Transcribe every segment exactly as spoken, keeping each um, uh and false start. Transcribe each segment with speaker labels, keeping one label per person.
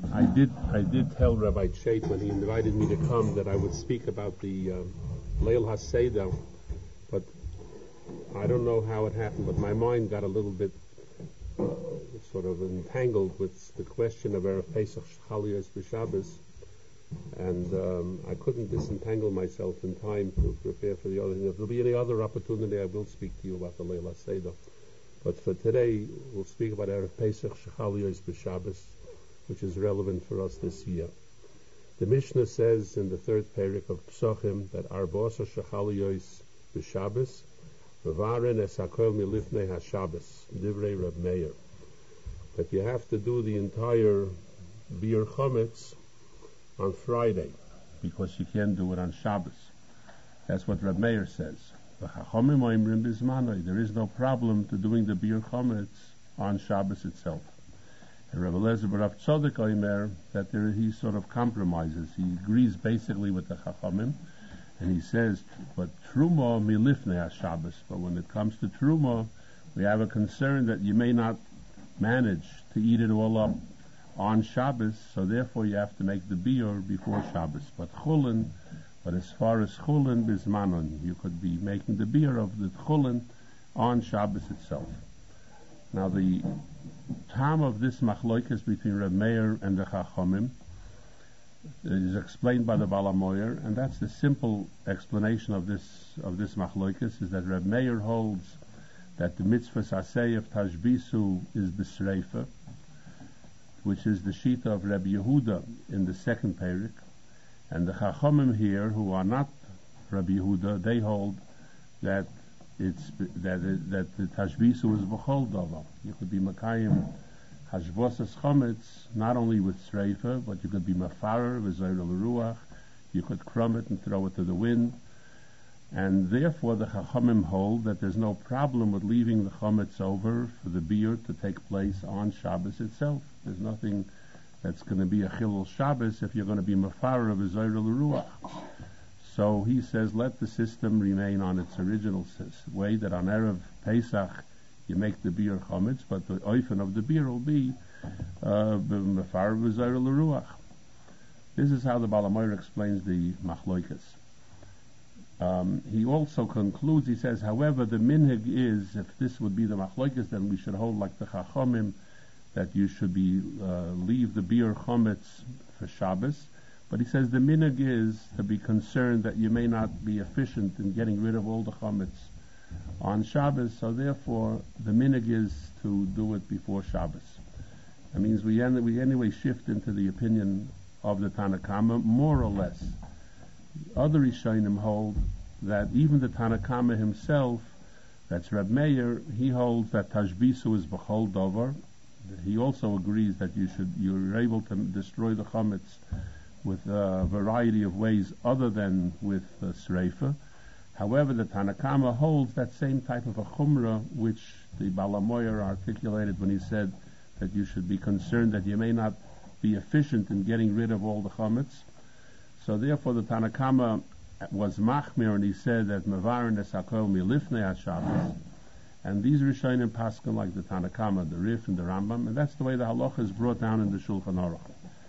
Speaker 1: I did I did tell Rabbi Chait when he invited me to come that I would speak about the uh, Leil HaSeder, but I don't know how it happened, but my mind got a little bit uh, sort of entangled with the question of Erev Pesach Chaliyos b'Shabbos, and um, I couldn't disentangle myself in time to prepare for the other thing. If there'll be any other opportunity, I will speak to you about the Leil HaSeder. But for today, we'll speak about Erev Pesach Chaliyos b'Shabbos, which is relevant for us this year. The Mishnah says in the third parak of Psachim that Arbos Shechaliyos b'Shabbos V'varen es hakol milifnei haShabbos Divrei Reb Meir, that you have to do the entire Bir Chometz on Friday because you can't do it on Shabbos. That's what Reb Meir says. V'chachomim oimrim bizmanoi, there is no problem to doing the Bir Chometz on Shabbos itself. And Rebbe Lezer Barav Tzodek Omer that there he sort of compromises. He agrees basically with the Chachamim, and he says, but Truma milifnei HaShabbos. But when it comes to Truma, we have a concern that you may not manage to eat it all up on Shabbos, so therefore you have to make the biur before Shabbos. But Chulin, but as far as Chulin bismanon, you could be making the biur of the Chulin on Shabbos itself. Now the time of this machloikas between Reb Meir and the Chachamim is explained by the Baal HaMoyer, and that's the simple explanation of this of this machloikas, is that Reb Meir holds that the mitzvah saseh of Tashbisu is b'sreifa, which is the shita of Reb Yehuda in the second parak, and the Chachamim here, who are not Reb Yehuda, they hold that it's that it, that the Tashbisu is b'chol davar. You could be makayim Hashvosas Chometz not only with Sreifa, but you could be Mafarer, V'Zoyra L'Ruach, you could crumb it and throw it to the wind, and therefore the Chachamim hold that there's no problem with leaving the Chometz over for the biur to take place on Shabbos itself. There's nothing that's going to be a Chilul Shabbos if you're going to be Mafarer, V'Zoyra L'Ruach. So he says, let the system remain on its original way, that on Erev Pesach you make the biur chometz, but the oifen of the biur will be mefar v'zayr l'ruach. This is how the Baal HaMoyer explains the machloikas. Um, he also concludes, he says, however, the minhag is, if this would be the machloikas, then we should hold like the chachomim, that you should be uh, leave the biur chometz for Shabbos. But he says the minhag is to be concerned that you may not be efficient in getting rid of all the chometz on Shabbos, so therefore the minhag is to do it before Shabbos. That means we, en- we anyway shift into the opinion of the Tanakama, more or less. Other Rishonim hold that even the Tanakama himself, that's Reb Meir, he holds that Tashbisu is b'chol davar. He also agrees that you should you're able to destroy the chometz with a variety of ways other than with uh, Sreifa. However, the Tanakama holds that same type of a chumrah which the Baal HaMoyer articulated when he said that you should be concerned that you may not be efficient in getting rid of all the chometz. So therefore the Tanakama was machmir, and he said that mevarin es hakol milifnei haShabbos. And these Rishonim paskin like the Tanakama, the Rif and the Rambam, and that's the way the halacha is brought down in the Shulchan Aruch.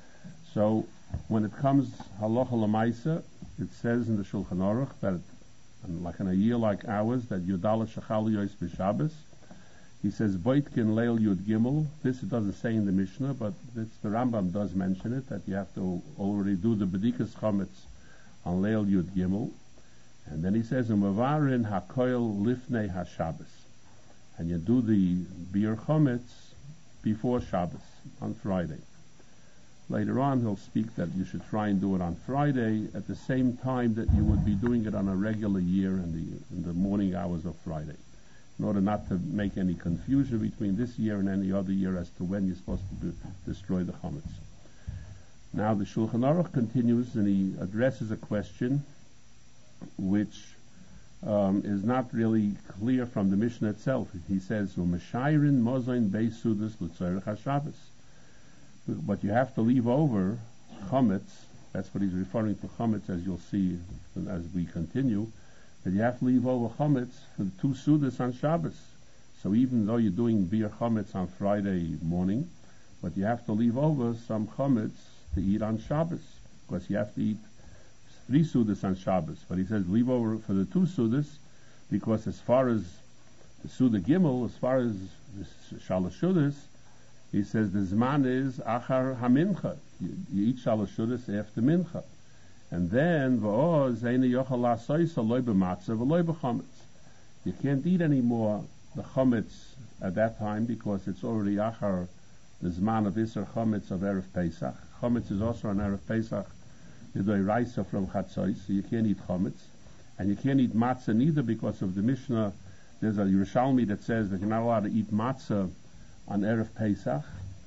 Speaker 1: So when it comes halacha l'maisa, it says in the Shulchan Aruch that it, and like in a year like ours, that Yudala Shechaliyos b'Shabbos, he says Boitkin Leil Yud Gimel. This it doesn't say in the Mishnah, but it's, the Rambam does mention it, that you have to already do the Bedikas Chometz on Leil Yud Gimel. And then he says Umavarin Hakoil Lifnei HaShabbos, and you do the Bir Chometz before Shabbos on Friday. Later on he'll speak that you should try and do it on Friday at the same time that you would be doing it on a regular year in the in the morning hours of Friday, in order not to make any confusion between this year and any other year as to when you're supposed to be, destroy the chometz. Now the Shulchan Aruch continues, and he addresses a question which um, is not really clear from the Mishnah itself. He says, "U'meshayrin mozain beisudas l'tzorech haShabbos." But you have to leave over chometz. That's what he's referring to chometz, as you'll see as we continue. That you have to leave over chometz for the two sudas on Shabbos. So even though you're doing bir chometz on Friday morning, but you have to leave over some chametz to eat on Shabbos, because you have to eat three sudas on Shabbos. But he says leave over for the two sudas, because as far as the Suda Gimel, as far as the Shalosh Shudas, he says the Zman is Achar HaMincha. You, you eat Shalosh Shudas after Mincha. And then, V'o Zeina Yochal La'asoisa Loi B'matzah V'loi B'chametz. You can't eat any more the chametz at that time, because it's already Achar the Zman of Isser Chametz of Erev Pesach. Chametz is also on Erev Pesach, the Doiraisa from Chatzos, so you can't eat chametz. And you can't eat matzah neither, because of the Mishnah. There's a Yerushalmi that says that you're not allowed to eat matzah on Erev Pesach.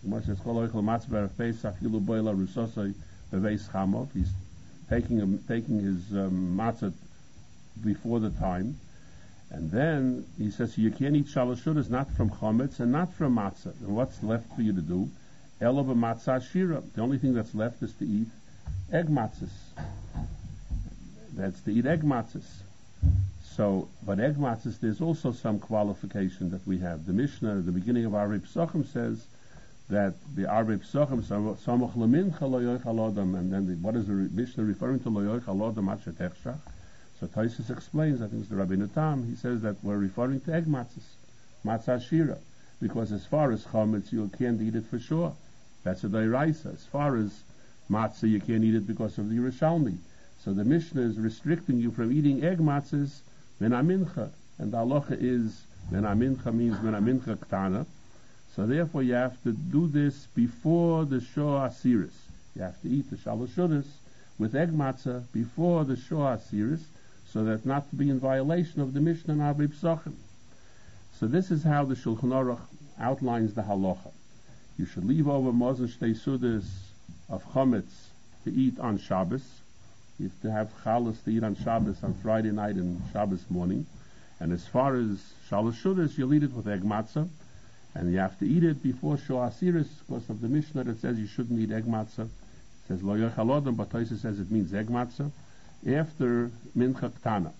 Speaker 1: He's taking a, taking his um, matzah before the time. And then he says, so you can't eat shalosh shudas, not from chametz and not from matzah. And what's left for you to do? Elo b'matzah shira. The only thing that's left is to eat egg matzahs. That's to eat egg matzahs. So, but egg matzahs, there's also some qualification that we have. The Mishnah at the beginning of Arei Pesachim says that the Arei Pesachim samach lemincha lo yochal adam, and then the, what is the Mishnah referring to? Lo yochal adam asher techshach. So Taisus explains, I think it's the Rabbeinu Tam, he says that we're referring to egg matzahs, matzah shira, because as far as chametz you can't eat it for sure. That's a dairaisa. As far as matzah you can't eat it because of the Yerushalmi. So the Mishnah is restricting you from eating egg matzahs min amincha, and the halacha is min amincha means min amincha ktana. So therefore you have to do this before the Shor Asiris. You have to eat the shalosh shudas with egg matzah before the Shor Asiris, so that not to be in violation of the Mishnah and Arei Pesachim. So this is how the Shulchan Aruch outlines the halacha. You should leave over mozen shtei sudas of chametz to eat on Shabbos. You have to have chalas to eat on Shabbos on Friday night and Shabbos morning. And as far as shalosh shudas, you'll eat it with egg matzah. And you have to eat it before Shor Asiris, because of the Mishnah that says you shouldn't eat egg matzah. It says lo yochal adam, but Tosfos says it means egg matzah after mincha ktana.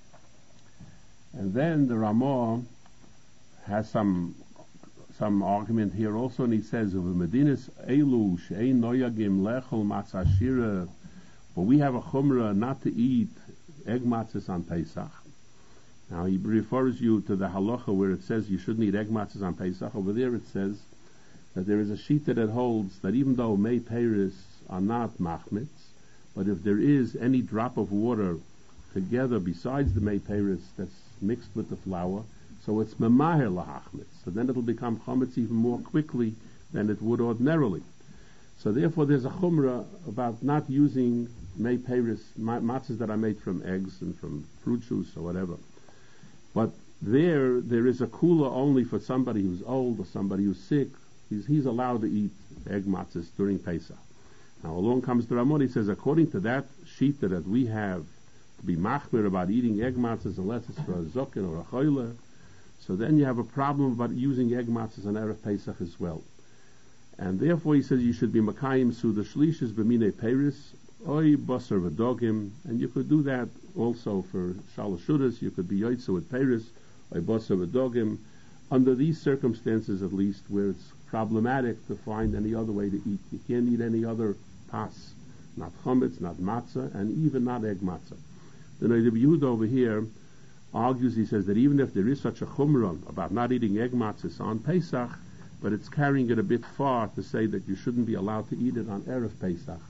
Speaker 1: And then the Ramah has some some argument here also, and he says of the Medinas elu she'ein noyagim lechol matzah shira, but we have a chumrah not to eat egg matzahs on Pesach. Now he refers you to the halacha where it says you shouldn't eat egg matzahs on Pesach. Over there it says that there is a shita that holds that even though mei peiris are not machmitz, but if there is any drop of water together besides the mei peiris that's mixed with the flour, so it's memaher lahachmitz. So then it'll become chametz even more quickly than it would ordinarily. So therefore there's a chumrah about not using mei peiris, matzahs that are made from eggs and from fruit juice or whatever. But there, there is a kula only for somebody who's old or somebody who's sick. He's, he's allowed to eat egg matzahs during Pesach. Now along comes the Ramon, he says, according to that shita that we have to be machmir about eating egg matzahs unless it's for a zokin or a choyle, so then you have a problem about using egg matzahs on Erev Pesach as well. And therefore he says you should be makayim suda shlishis b'minei peiris, oi basar v'dogim, and you could do that also for shalosh shudas. You could be yoitza with peiris, oi basar v'dogim, under these circumstances at least, where it's problematic to find any other way to eat. You can't eat any other pas, not chametz, not matzah, and even not egg matzah. The Noda B'Yehuda over here argues, he says that even if there is such a chumrah about not eating egg matzahs on Pesach, but it's carrying it a bit far to say that you shouldn't be allowed to eat it on Erev Pesach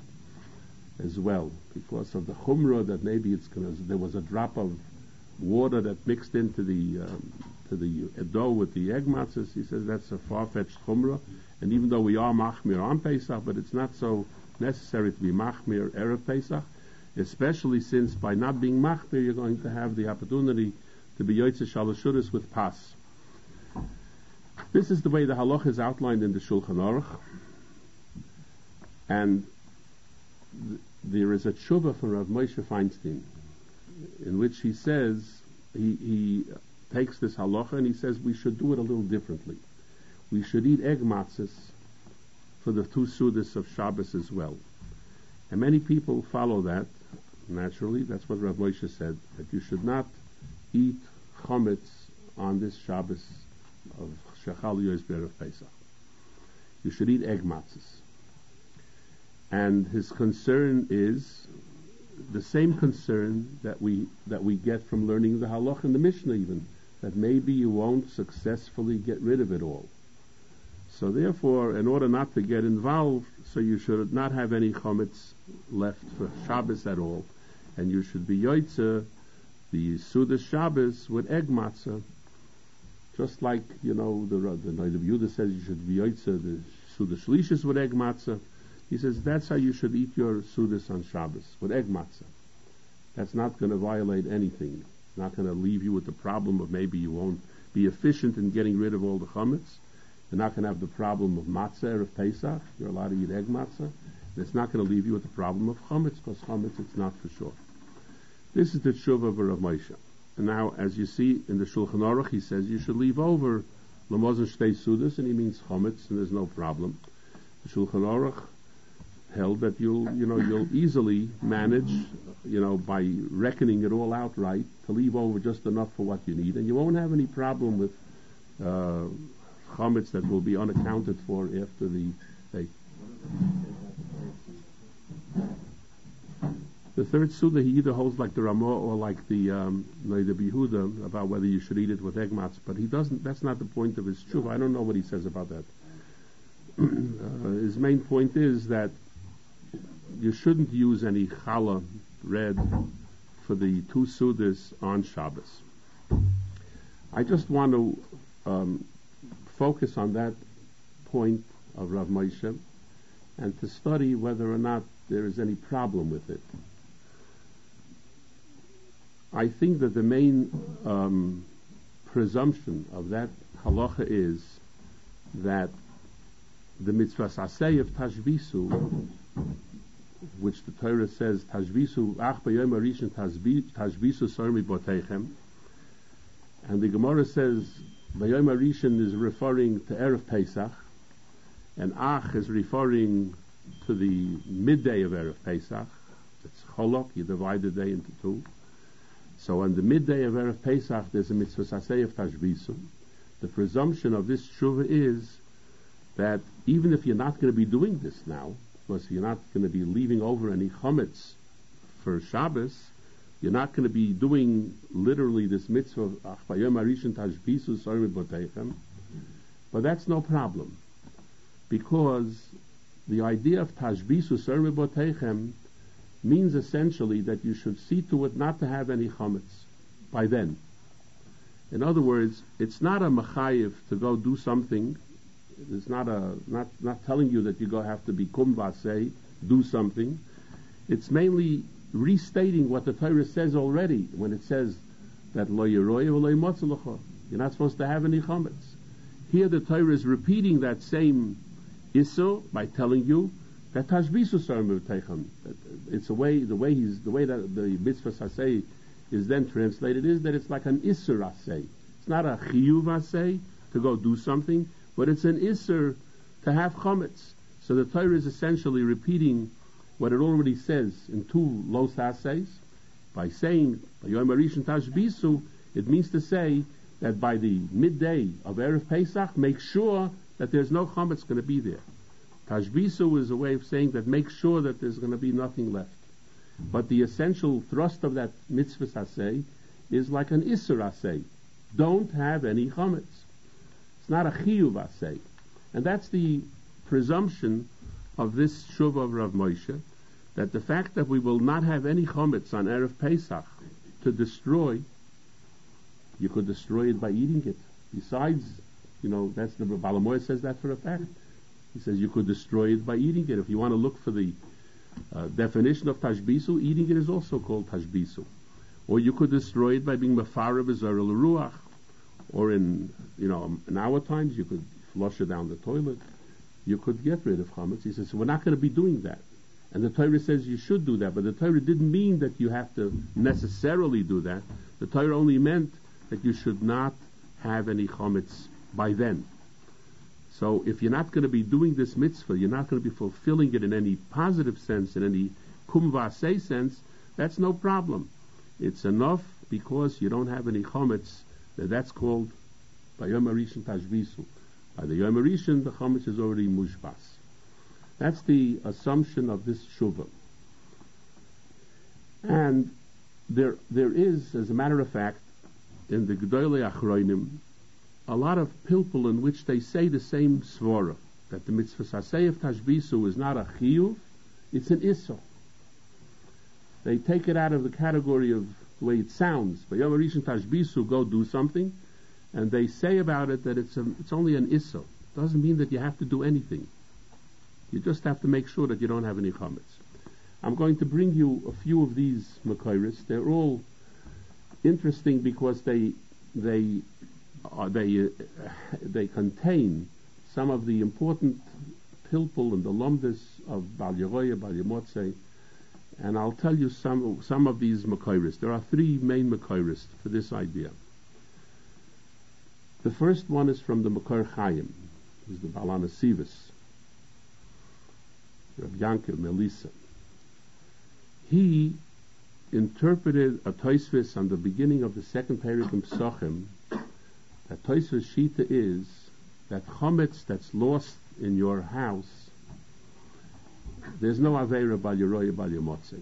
Speaker 1: as well, because of the chumrah that maybe it's gonna, there was a drop of water that mixed into the um, to the dough with the egg matzahs. He says that's a far-fetched chumrah, and even though we are machmir on Pesach, but it's not so necessary to be machmir Erev Pesach, especially since by not being machmir you're going to have the opportunity to be yotzei shalosh shudas with pas. This is the way the halach is outlined in the Shulchan Aruch, and th- there is a tshuva from Rav Moshe Feinstein in which he says, he, he takes this halacha and he says we should do it a little differently. We should eat egg matzahs for the two sudas of Shabbos as well. And many people follow that, naturally. That's what Rav Moshe said, that you should not eat chametz on this Shabbos of Shechal Yos B'Erev Pesach. you should eat egg matzahs. And his concern is the same concern that we that we get from learning the halach in the Mishnah even, that maybe you won't successfully get rid of it all. So therefore, in order not to get involved, so you should not have any chometz left for Shabbos at all, and you should be yotzeh the Suda Shabbos with egg matzah, just like, you know, the the Noid of Yehuda says you should be yotzeh the Suda Shlishis with egg matzah. He says that's how you should eat your Sudas on Shabbos, with egg matzah. That's not going to violate anything. It's not going to leave you with the problem of maybe you won't be efficient in getting rid of all the chametz. You're not going to have the problem of matzah of Pesach. You're allowed to eat egg matzah. And it's not going to leave you with the problem of chametz, because chametz it's not for sure. This is the tshuva of Rav Moshe. And now, as you see in the Shulchan Aruch, he says you should leave over lemozon shtei sudas, and he means chametz, and there's no problem. The Shulchan Aruch held that you'll, you know, you'll easily manage, you know, by reckoning it all out right, to leave over just enough for what you need, and you won't have any problem with uh, chametz that will be unaccounted for after the day. The third suda, he either holds like the Ramah or like the um, the Yehuda about whether you should eat it with egg matzah, but he doesn't. That's not the point of his tshuva. I don't know what he says about that. uh, his main point is that you shouldn't use any challah bread for the two sudas on Shabbos. I just want to um, focus on that point of Rav Moshe and to study whether or not there is any problem with it. I think that the main um, presumption of that halacha is that the mitzvah aseh of tashbisu, which the Torah says tashbisu ach b'yom harishon tashbisu sormi botechem, and the Gemara says b'yom harishon is referring to Erev Pesach, and ach is referring to the midday of Erev Pesach. It's cholok, you divide the day into two. So on the midday of Erev Pesach, there's a mitzvah aseh of tashbisu. The presumption of this tshuva is that even if you're not going to be doing this now, because you're not going to be leaving over any chametz for Shabbos, you're not going to be doing literally this mitzvah of ach b'yom harishon tashbisu sormi botechem, but that's no problem, because the idea of tashbisu sormi botechem means essentially that you should see to it not to have any chametz by then. In other words, it's not a mechayev to go do something. It's not a not not telling you that you go have to be kum vasei, do something. It's mainly restating what the Torah says already when it says that lo yeroy v'lo yimotza l'cha. You're not supposed to have any chametz. Here the Torah is repeating that same issur by telling you that tashbisu sormi b'teichem. It's a way the way he's the way that the mitzvah aseh is then translated is that it's like an issur aseh. It's not a chiyuv aseh to go do something, but it's an issur to have chametz. So the Torah is essentially repeating what it already says in two los asehs. By saying b'yom harishon tashbisu, it means to say that by the midday of Erev Pesach, make sure that there's no chametz going to be there. Tashbisu is a way of saying that make sure that there's going to be nothing left. But the essential thrust of that mitzvah aseh is like an issur aseh. Don't have any chametz. It's not a chiyuv aseh. And that's the presumption of this tshuva of Rav Moshe, that the fact that we will not have any chametz on Erev Pesach to destroy, you could destroy it by eating it. Besides, you know, that's the Balamoy says that for a fact. He says you could destroy it by eating it. If you want to look for the uh, definition of tashbisu, eating it is also called tashbisu. Or you could destroy it by being mafara b'zara l'ruach. Or in, you know, in our times, you could flush it down the toilet. You could get rid of chametz. He says, so we're not going to be doing that. And the Torah says you should do that, but the Torah didn't mean that you have to necessarily do that. The Torah only meant that you should not have any chametz by then. So if you're not going to be doing this mitzvah, you're not going to be fulfilling it in any positive sense, in any kum vaseh sense, that's no problem. It's enough because you don't have any chametz. That's called b'yom harishon tashbisu. By the Yom Rishon, the chametz is already mushbas. That's the assumption of this shuvah. And there, there is, as a matter of fact, in the Gedolei Achronim, a lot of pilpul in which they say the same svara, that the mitzvah sasei of tashbisu is not a chiyuv, it's an issa. They take it out of the category of the way it sounds. By Yom Rishon tashbisu, go do something, and they say about it that it's a, it's only an issa. It doesn't mean that you have to do anything. You just have to make sure that you don't have any chametz. I'm going to bring you a few of these makayris. They're all interesting because they they uh, they uh, they contain some of the important pilpul and the lumdis of Bal Yeroya, Bal Yemotzei, and I'll tell you some some of these makayris. There are three main makayris for this idea. The first one is from the Makar Chaim, who's the Baal HaNesivos, Rabbi Yankel Melissa. He interpreted a Tosfos on the beginning of the second parak in Pesachim. That Tosfos shita is that chametz that's lost in your house, there's no aveira bal yeroya bal yemotzei.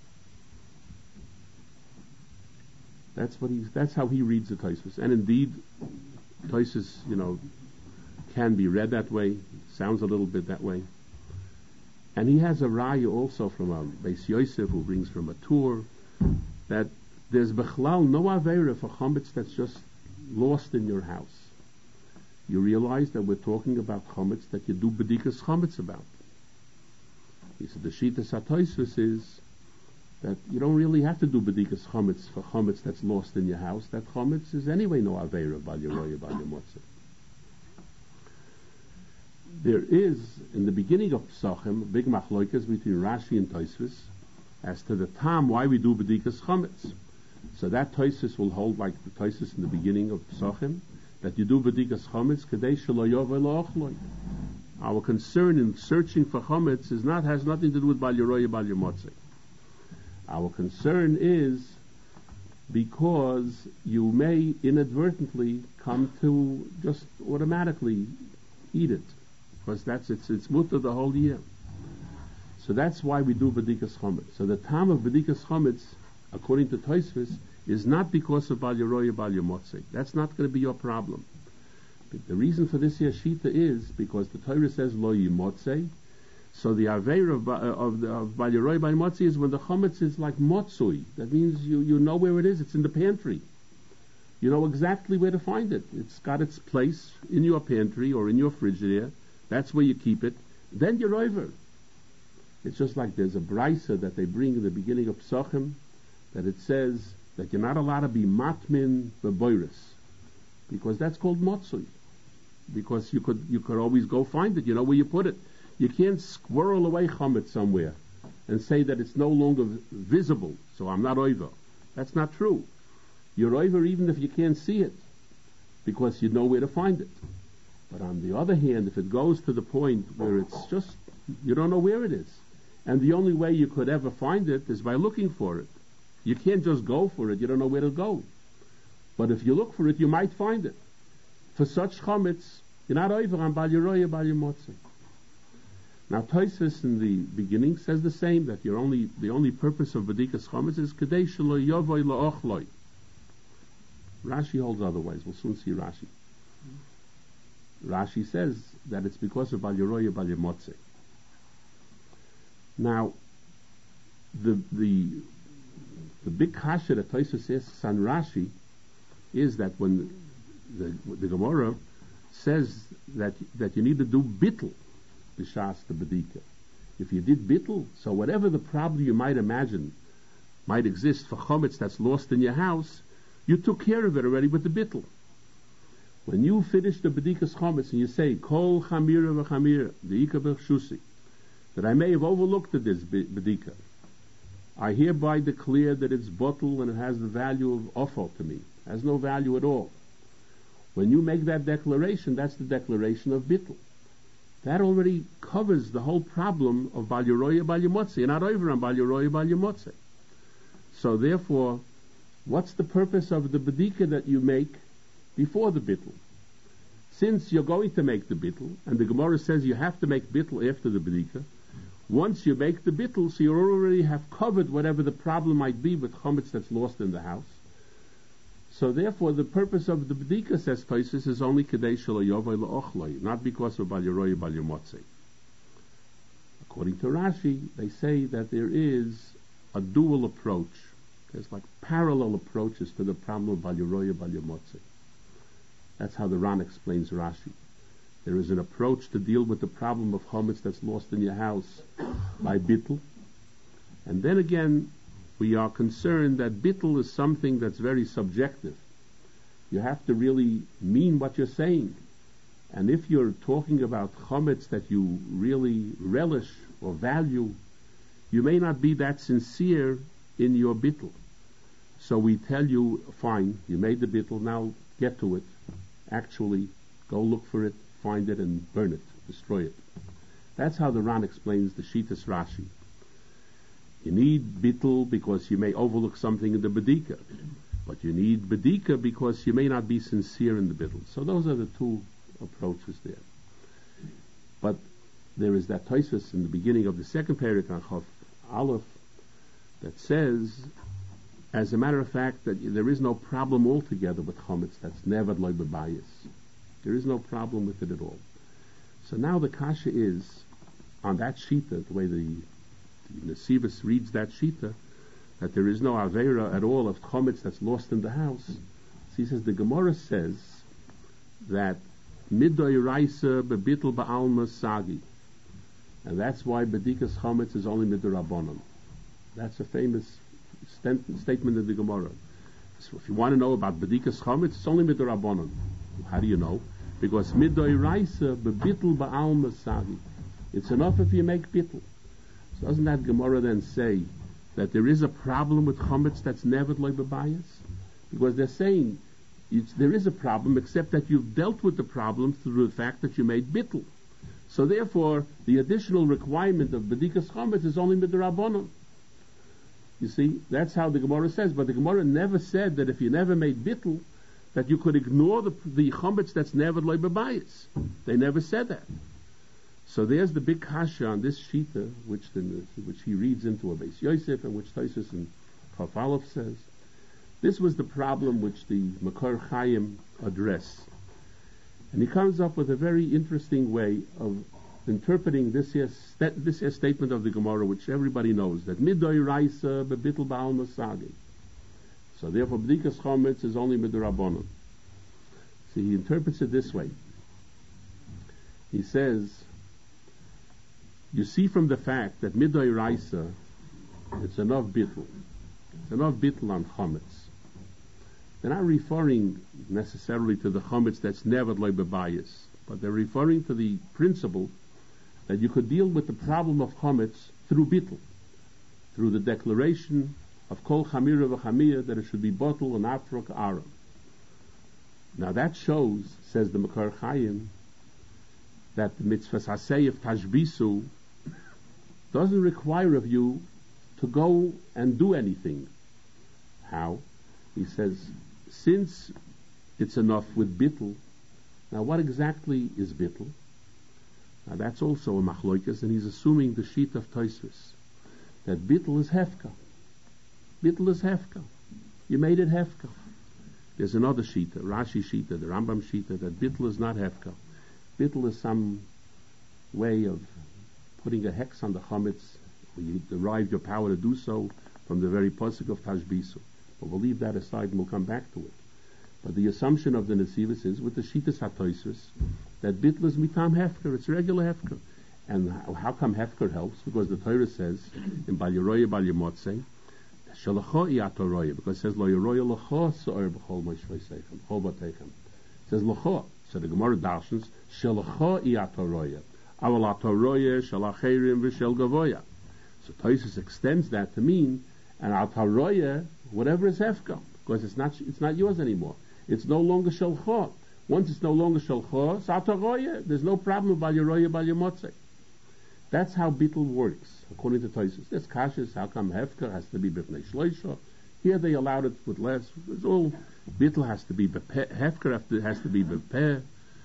Speaker 1: That's what he. That's how he reads the Tosfos, and indeed, Tosfos, you know, can be read that way. Sounds a little bit that way. And he has a raya also from a Beis Yosef who brings from a tour that there's bechlal no aveira for chametz that's just lost in your house. You realize that we're talking about chametz that you do bedikas chametz about. He said the shita satoisus is that you don't really have to do bedikas chametz for chametz that's lost in your house. That chametz is anyway no aveira bal yeroya bal yemotzei. There is, in the beginning of Pesachim, a big machloikas between Rashi and Tosfos as to the time why we do bedikas chametz. So that Tosfos will hold like the Tosfos in the beginning of Pesachim, that you do bedikas chametz kadei shelo yovel la'ochloi. Our concern in searching for chametz is not has nothing to do with bal yeroya bal yemotzei. Our concern is because you may inadvertently come to just automatically eat it. Because that's it's it's mutter the whole year. So that's why we do bedikas chametz. So the time of bedikas chametz, according to Tosfos, is not because of bal yeroya bal yemotzei. That's not going to be your problem. But the reason for this yashita is because the Torah says lo yemotzei. So the aveira of of, of bal yeroya bal yemotzei is when the chametz is like motzui. That means you you know where it is. It's in the pantry. You know exactly where to find it. It's got its place in your pantry or in your frigidaire. That's where you keep it. Then you're over. It's just like there's a brisa that they bring in the beginning of Pesachim that it says that you're not allowed to be matmin beboiris because that's called motzui. Because you could you could always go find it. You know where you put it. You can't squirrel away chametz somewhere and say that it's no longer visible. So I'm not over. That's not true. You're over even if you can't see it because you know where to find it. But on the other hand, if it goes to the point where it's just, you don't know where it is, and the only way you could ever find it is by looking for it. You can't just go for it, you don't know where to go. But if you look for it, you might find it. For such chametz, you're not over on bal yeroya bal yemotzei. Now Tosfos in the beginning says the same, that you're only the only purpose of bedikas chametz is kadei shelo yovoi la'ochloi. Rashi holds otherwise. We'll soon see Rashi. Rashi says that it's because of bal yeroya bal yemotzei. Now, the the the big kasha that Tosfos says on Rashi is that when the the Gemara says that that you need to do bittul b'shas the bedika. If you did bittul, so whatever the problem you might imagine might exist for chametz that's lost in your house, you took care of it already with the bittul. When you finish the bedikas chametz and you say kol chamira v'chamira deika b'chshusi, that I may have overlooked this bedika, I hereby declare that it's bottle and it has the value of offal to me. It has no value at all. When you make that declaration, that's the declaration of bittul. That already covers the whole problem of bal yeroya bal yemotzei. You're not over on bal yeroya bal yemotzei. So therefore, what's the purpose of the bedika that you make before the bittul? since you're going to make the bittul, and the Gemara says you have to make bittul after the bedika, once you make the bittul, so you already have covered whatever the problem might be with chametz that's lost in the house. So therefore, the purpose of the bedika, says Tosfos, is only kedei shelo yovei le'ochloi, not because of bal yeroy bal yemotzei. According to Rashi, they say that there is a dual approach. There's like parallel approaches to the problem of bal yeroy bal yemotzei. That's how the Ran explains Rashi. There is an approach to deal with the problem of chametz that's lost in your house by bittul. And then again, we are concerned that bittul is something that's very subjective. You have to really mean what you're saying. And if you're talking about chametz that you really relish or value, you may not be that sincere in your bittul. So we tell you, fine, you made the bittul, now get to it. Actually, go look for it, find it, and burn it, destroy it. That's how the Ran explains the Shitas Rashi. You need bittul because you may overlook something in the bedika, but you need bedika because you may not be sincere in the bittul. So those are the two approaches there. But there is that Tosfos in the beginning of the second parak on Chaf Aleph that says, as a matter of fact, that there is no problem altogether with chametz that's never loy bebayis. There is no problem with it at all. So now the kasha is on that shita, the way the, the Nesivos reads that shita, that there is no aveira at all of chametz that's lost in the house. So he says the Gemara says that midoy raisa bebitl ba'alma sagi, and that's why bedikas chametz is only midorabonon. That's a famous st- statement of the Gemara. So if you want to know about bedikas chametz, it's only midorabonon. How do you know? Because midoy raisa bebitl ba'alma sagi. It's enough if you make bitl. So doesn't that Gemara then say that there is a problem with chametz that's never loy bebayis? Because they're saying it's, there is a problem, except that you've dealt with the problem through the fact that you made bitl. So therefore, the additional requirement of bedikas chametz is only midorabonon. You see, that's how the Gemara says. But the Gemara never said that if you never made bitl, that you could ignore the the chametz that's never loy bebayis. They never said that. So there's the big kasha on this shita, which the, which he reads into a Beis Yosef, and which Tosfos and Chaf Aleph says. This was the problem which the Makor Chaim addressed, and he comes up with a very interesting way of interpreting this here, st- this here statement of the Gemara, which everybody knows, that midoy raisa bebitl ba'al masagi. So therefore, b'dikas chametz is only midorabonon. See, he interprets it this way. He says, you see from the fact that midoy raisa, it's enough bitl. It's enough bitl on chametz. They're not referring necessarily to the chametz that's never loy bebayis, but they're referring to the principle that you could deal with the problem of chametz through bitl, through the declaration of kol chamira v'chamir that it should be bottle and afrok ara. Now that shows, says the Makor Chaim, that the mitzvah sasei of tashbisu doesn't require of you to go and do anything. How? He says, since it's enough with bitl, now what exactly is bitl? Now that's also a machloikas, and he's assuming the sheet of Tosfos, that bitl is hefka. Bitl is hefka. You made it hefka. There's another shita, Rashi shita, the Rambam shita, that bitl is not hefka. Bitl is some way of putting a hex on the chametz, where you derive your power to do so from the very pasuk of Tashbisu. But we'll leave that aside and we'll come back to it. But the assumption of the Nesivos is, with the Shitas HaTosfos, that bitl is mitam hefker, it's regular hefker. And how, how come hefker helps? Because the Torah says, in Bal Yeroya Bal Yemotzei, Shalacho iyatoroya, because it says, Lo Yeroya Lacho So'er B'chol Moshvei Seichem, Chol B'teichem. It says, Lacho. So the Gemara darshans, Shalacho iyatoroya, Aval atoroya, Shalacherim V'shel Gavoya. So Tosfos extends that to mean, and atoroya, whatever is hefker, because it's not it's not yours anymore. It's no longer shalcha. Once it's no longer shalcha, it's atoroya. There's no problem about yeroya bal yemotzei. That's how bitl works, according to Tosfos. There's kashas, how come hefker has to be b'fnei shloisha? Here they allowed it with less. It's all bitl has to be b'peh, hefker has to be b'peh,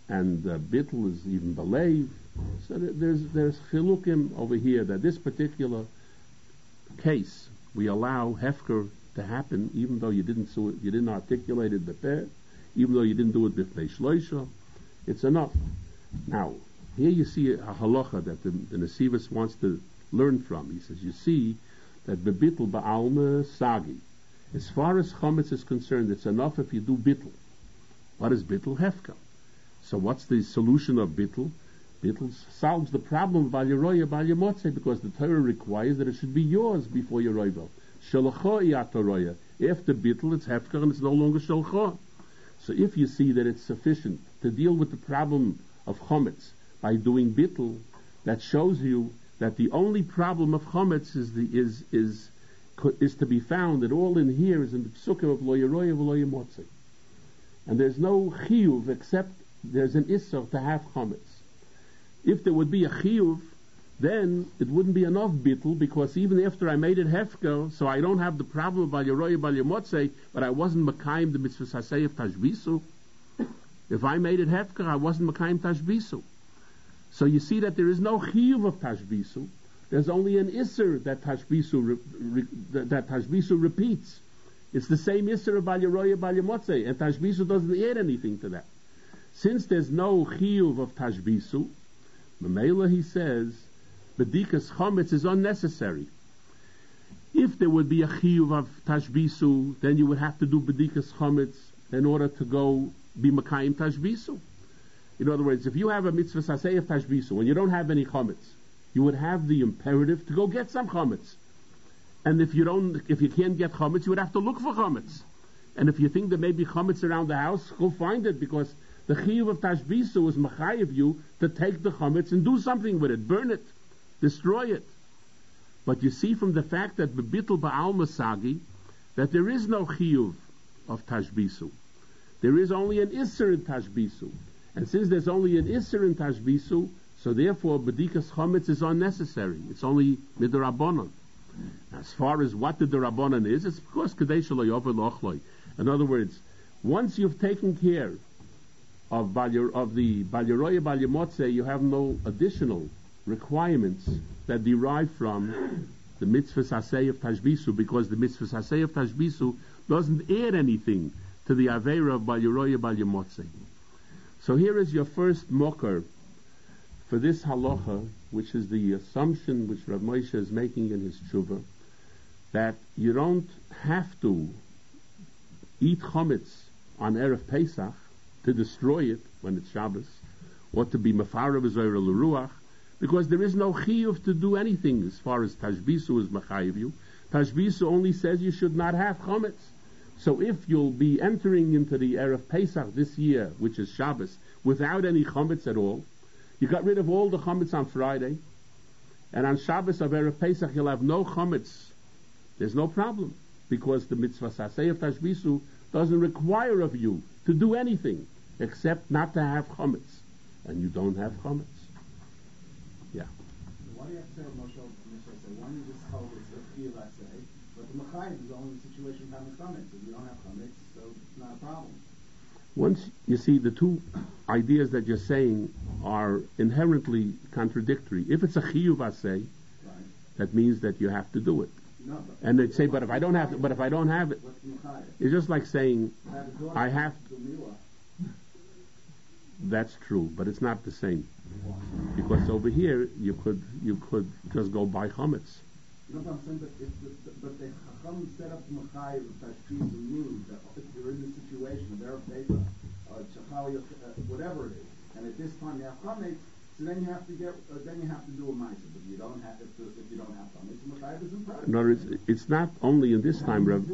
Speaker 1: and uh, bittul is even believe. So th- there's there's chilukim over here that this particular case we allow hefker to happen, even though you didn't so you didn't articulate it before, even though you didn't do it b'fnei shloisha, it's enough. Now here you see a halacha that the, the Nesivos wants to learn from. He says, you see that the bittul ba'alma sagi. As far as chametz is concerned, it's enough if you do bittul. What is bittul? Hefka. So what's the solution of bittul? Bittul solves the problem of al yeroya b'al yemotze, because the Torah requires that it should be yours before your roivel. Shalacha iyatoroya. After bittul, it's hefka and it's no longer shalcha. So if you see that it's sufficient to deal with the problem of chametz by doing bittul, that shows you that the only problem of chametz is the is is is to be found, that all in here is in the psukim of lo yeroya v'lo yemotze, and there's no chiyuv except there's an issur to have chametz. If there would be a chiyuv, then it wouldn't be enough bittul, because even after I made it hefker, so I don't have the problem of al yeroya b'al yemotze, but I wasn't makayim the mitzvah saseh of tashbisu. If I made it hefker, I wasn't makayim tashbisu. So you see that there is no chiyuv of tashbisu. There's only an isser that tashbisu re, re, that, that tashbisu repeats. It's the same isser of al yeroya b'al yemotze, and tashbisu doesn't add anything to that. Since there's no chiyuv of tashbisu, Mamela, he says, bedikas chametz is unnecessary. If there would be a chiyuv of tashbisu, then you would have to do bedikas chametz in order to go be makayim tashbisu. In other words, if you have a mitzvah saseh of tashbisu and you don't have any chametz, you would have the imperative to go get some chametz. And if you don't, if you can't get chametz, you would have to look for chametz. And if you think there may be chametz around the house, go find it, because the chiyuv of tashbisu is machayev you to take the chametz and do something with it, burn it, destroy it. But you see from the fact that bebittul ba'al masagi, that there is no chiyuv of tashbisu. There is only an isser in tashbisu. And since there's only an isser in tashbisu, so therefore bedikas chametz is unnecessary. It's only midrabanan. As far as what the derabanan is, it's because kadesh lo yovel lochloi. In other words, once you've taken care of Balir, of the Bal Yeroya Bal Yemotze, you have no additional requirements that derive from the mitzvah saseh of tashbisu, because the mitzvah saseh of tashbisu doesn't add anything to the aveira of Bal Yeroya Bal Yemotze. So here is your first mocker for this halacha, which is the assumption which Rav Moshe is making in his tshuva, that you don't have to eat chametz on Erev Pesach to destroy it when it's Shabbos, or to be mefarav b'zoyra l'ruach, because there is no chiyuv to do anything as far as tashbisu is mechayiv you. Tashbisu only says you should not have chametz. So if you'll be entering into the Erev Pesach this year, which is Shabbos, without any chametz at all, you got rid of all the chametz on Friday, and on Shabbos of Erev Pesach you'll have no chametz. There's no problem, because the mitzvah saseh of tashbisu doesn't require of you to do anything except not to have chametz, and you don't have chametz. Yeah.
Speaker 2: Why do you have to say what Moshe said? Why don't you just tell it's a chiyuv asay, but the mechayiv is only in the situation of having chametz. If you don't have chametz, so it's not a problem.
Speaker 1: Once you see, the two ideas that you're saying are inherently contradictory. If it's a chiyuv asay,
Speaker 2: Right.
Speaker 1: that means that you have to do it.
Speaker 2: No, but
Speaker 1: And they'd say, but if I don't have, to, but if I don't have it,
Speaker 2: what's the mechayiv?
Speaker 1: it's just like saying,
Speaker 2: I have a daughter
Speaker 1: I
Speaker 2: who
Speaker 1: have.
Speaker 2: wants to do milah.
Speaker 1: That's true, but it's not the same, because over here you could you could just go buy chametz.
Speaker 2: You know what I'm saying? But if the, the, but the chacham set up the mechayiv of tashbis and means that if you're in the situation of Erev Pesach, or chachal, uh, whatever it is, and at this time you have chametz, so then you have to get, uh, then you have to do a ma'aseh. But you don't have, if, the, if you don't have chametz, the mechayiv is imperative.
Speaker 1: No, it's, it's not only in this time, Rav.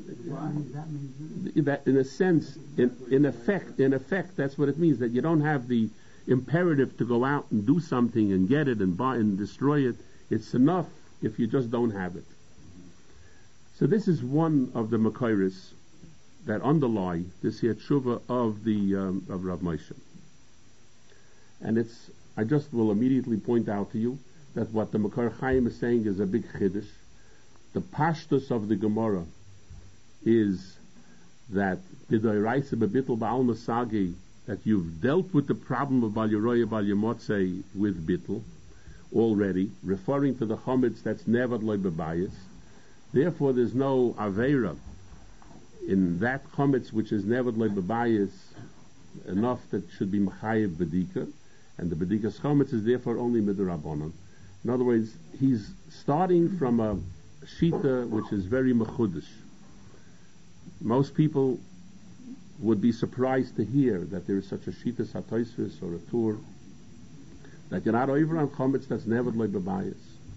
Speaker 1: That in a sense, in, in effect, in effect, that's what it means. That you don't have the imperative to go out and do something and get it and buy and destroy it. It's enough if you just don't have it. So this is one of the makairis that underlie this here tshuva of the um, of Rav Moshe. And it's, I just will immediately point out to you that what the Makar Chaim is saying is a big chiddush. The pashtus of the Gemara is that the Doiraisa Bebitl Ba'al Masagi that you've dealt with the problem of Bal Yeroya Bal Yemotzei with Bittul already, referring to the Chometz that's never loy bebayis. Therefore, there's no Aveira in that Chometz which is never loy bebayis enough that should be Mechayev Bedika, and the Bedika's Chometz is therefore only Midrabanan. In other words, he's starting from a Shita which is very Mechudish. Most people would be surprised to hear that there is such a Shita Satoisvis or a Tur that you're not over on Chometz that's never like bebayis.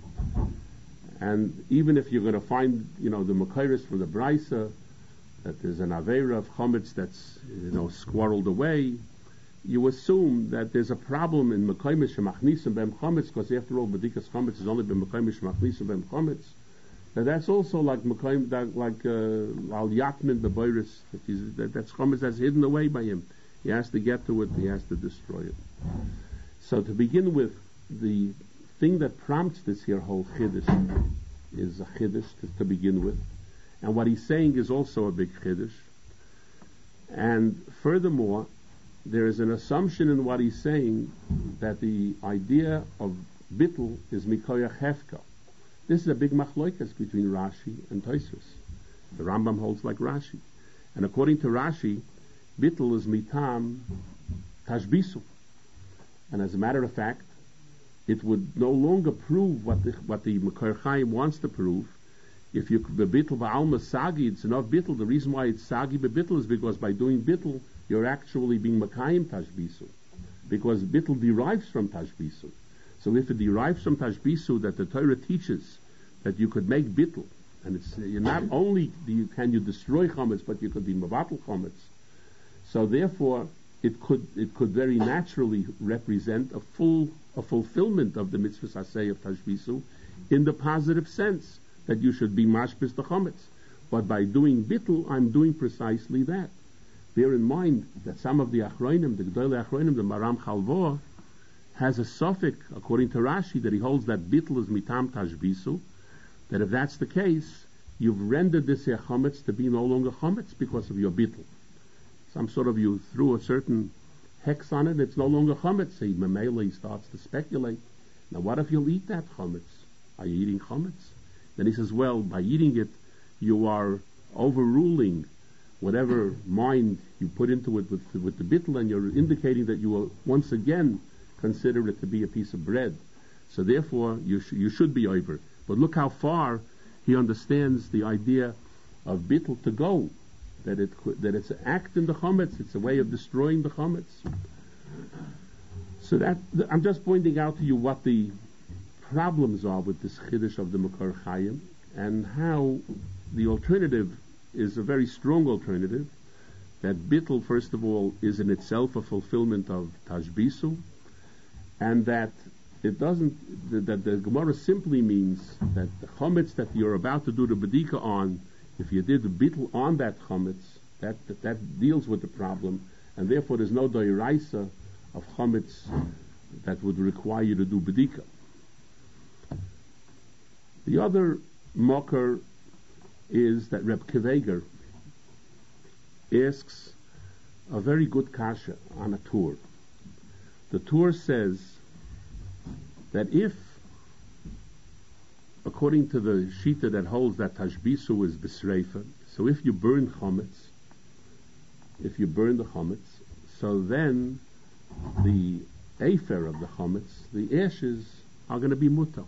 Speaker 1: And even if you're going to find, you know, the Mekayris from the Braisa, that there's an Aveira of Chometz that's, you know, squirreled away, you assume that there's a problem in Mekaymish Shemachnisim Bem Chometz, because after all, Bedikas Chometz has only been Mekaymish Shemachnisim Bem Chometz. Now that's also like Mekayim, that, like uh, Al Yatmin the Boiris, that, that that's Chometz that's hidden away by him. He has to get to it, he has to destroy it. So to begin with, the thing that prompts this here whole Chiddush is a Chiddush to, to begin with. And what he's saying is also a big Chiddush. And furthermore, there is an assumption in what he's saying that the idea of Bittul is Mikoyach Hefka. This is a big machloikas between Rashi and Tosfos. The Rambam holds like Rashi. And according to Rashi, Bittul is mitam tashbisu. And as a matter of fact, it would no longer prove what the what the Mekor Chaim wants to prove. If you the Bittul ba'alma sagi, it's enough Bittul. The reason why it's sagi b'Bittul is because by doing Bittul, you're actually being Mekayim tashbisu. Because Bittul derives from tashbisu. So if it derives from Tashbisu that the Torah teaches that you could make Bittul, and it's you're not only do you, can you destroy Chometz, but you could be Mabatul Chometz. So therefore, it could it could very naturally represent a full a fulfillment of the mitzvah asay of Tashbisu in the positive sense that you should be Mashbis the Chometz. But by doing Bittul, I'm doing precisely that. Bear in mind that some of the Achronim, the Gdolei Achronim, the Maram Chalvor, has a suffix, according to Rashi, that he holds that Bittul is mitam tashbisu, that if that's the case, you've rendered this here Chometz to be no longer Chometz because of your Bittul. Some sort of, you threw a certain hex on it, it's no longer Chometz. He Mamela starts to speculate. Now what if you'll eat that Chometz? Are you eating Chometz? Then he says, well, by eating it, you are overruling whatever mind you put into it with, with the Bittul, and you're indicating that you will once again consider it to be a piece of bread. So therefore, you, sh- you should be over. But look how far he understands the idea of Bittul to go. That it that it's an act in the Chometz, it's a way of destroying the Chometz. So that, th- I'm just pointing out to you what the problems are with this Chiddush of the Mekor Chaim, and how the alternative is a very strong alternative, that Bittul, first of all, is in itself a fulfillment of Tashbisu, and that it doesn't, that, that the Gemara simply means that the Chometz that you're about to do the Bedika on, if you did the Bittul on that Chometz, that, that that deals with the problem, and therefore there's no Doiraisa of Chometz that would require you to do Bedika. The other mocker is that Reb Keveger asks a very good kasha on a tour. The Torah says that if, according to the Shita that holds that Tashbisu is B'Sreifa, so if you burn Chometz, if you burn the Chometz, so then the Afer of the Chometz, the ashes, are going to be Muta.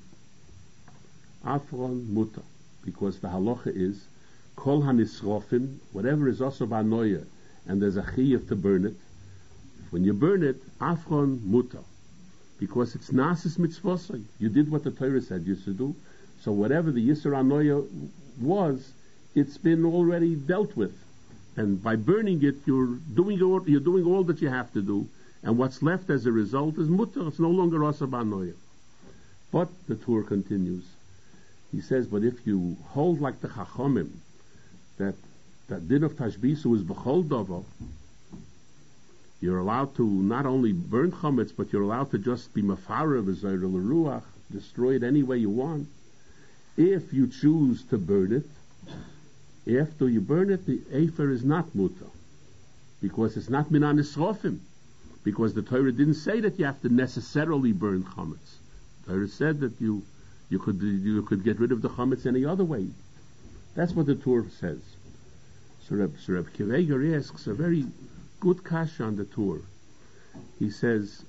Speaker 1: Afron Muta. Because the halacha is, Kol HaNisrofim, whatever is also Ba'noya, and there's a Chiyuv to burn it, when you burn it, Afron Muta, because it's Nasis Mitzvosai. You did what the Torah said you should do. So whatever the Yisur Anoya was, it's been already dealt with. And by burning it, you're doing all, you're doing all that you have to do. And what's left as a result is Muta. It's no longer Asa Ba'noya. But the Torah continues. He says, but if you hold like the Chachomim, that that din of Tashbisu is B'chol Dovo, you're allowed to not only burn Chometz, but you're allowed to just be Mafara v'Zayr l'Ruach, destroy it any way you want. If you choose to burn it, after you burn it, the Afer is not Muta, because it's not Minan Nisrofim. because the Torah didn't say that you have to necessarily burn chametz. The Torah said that you you could you could get rid of the chametz any other way. That's what the Torah says. So Reb, so Reb Akiva Eiger asks a very good kasha on the Torah. He says,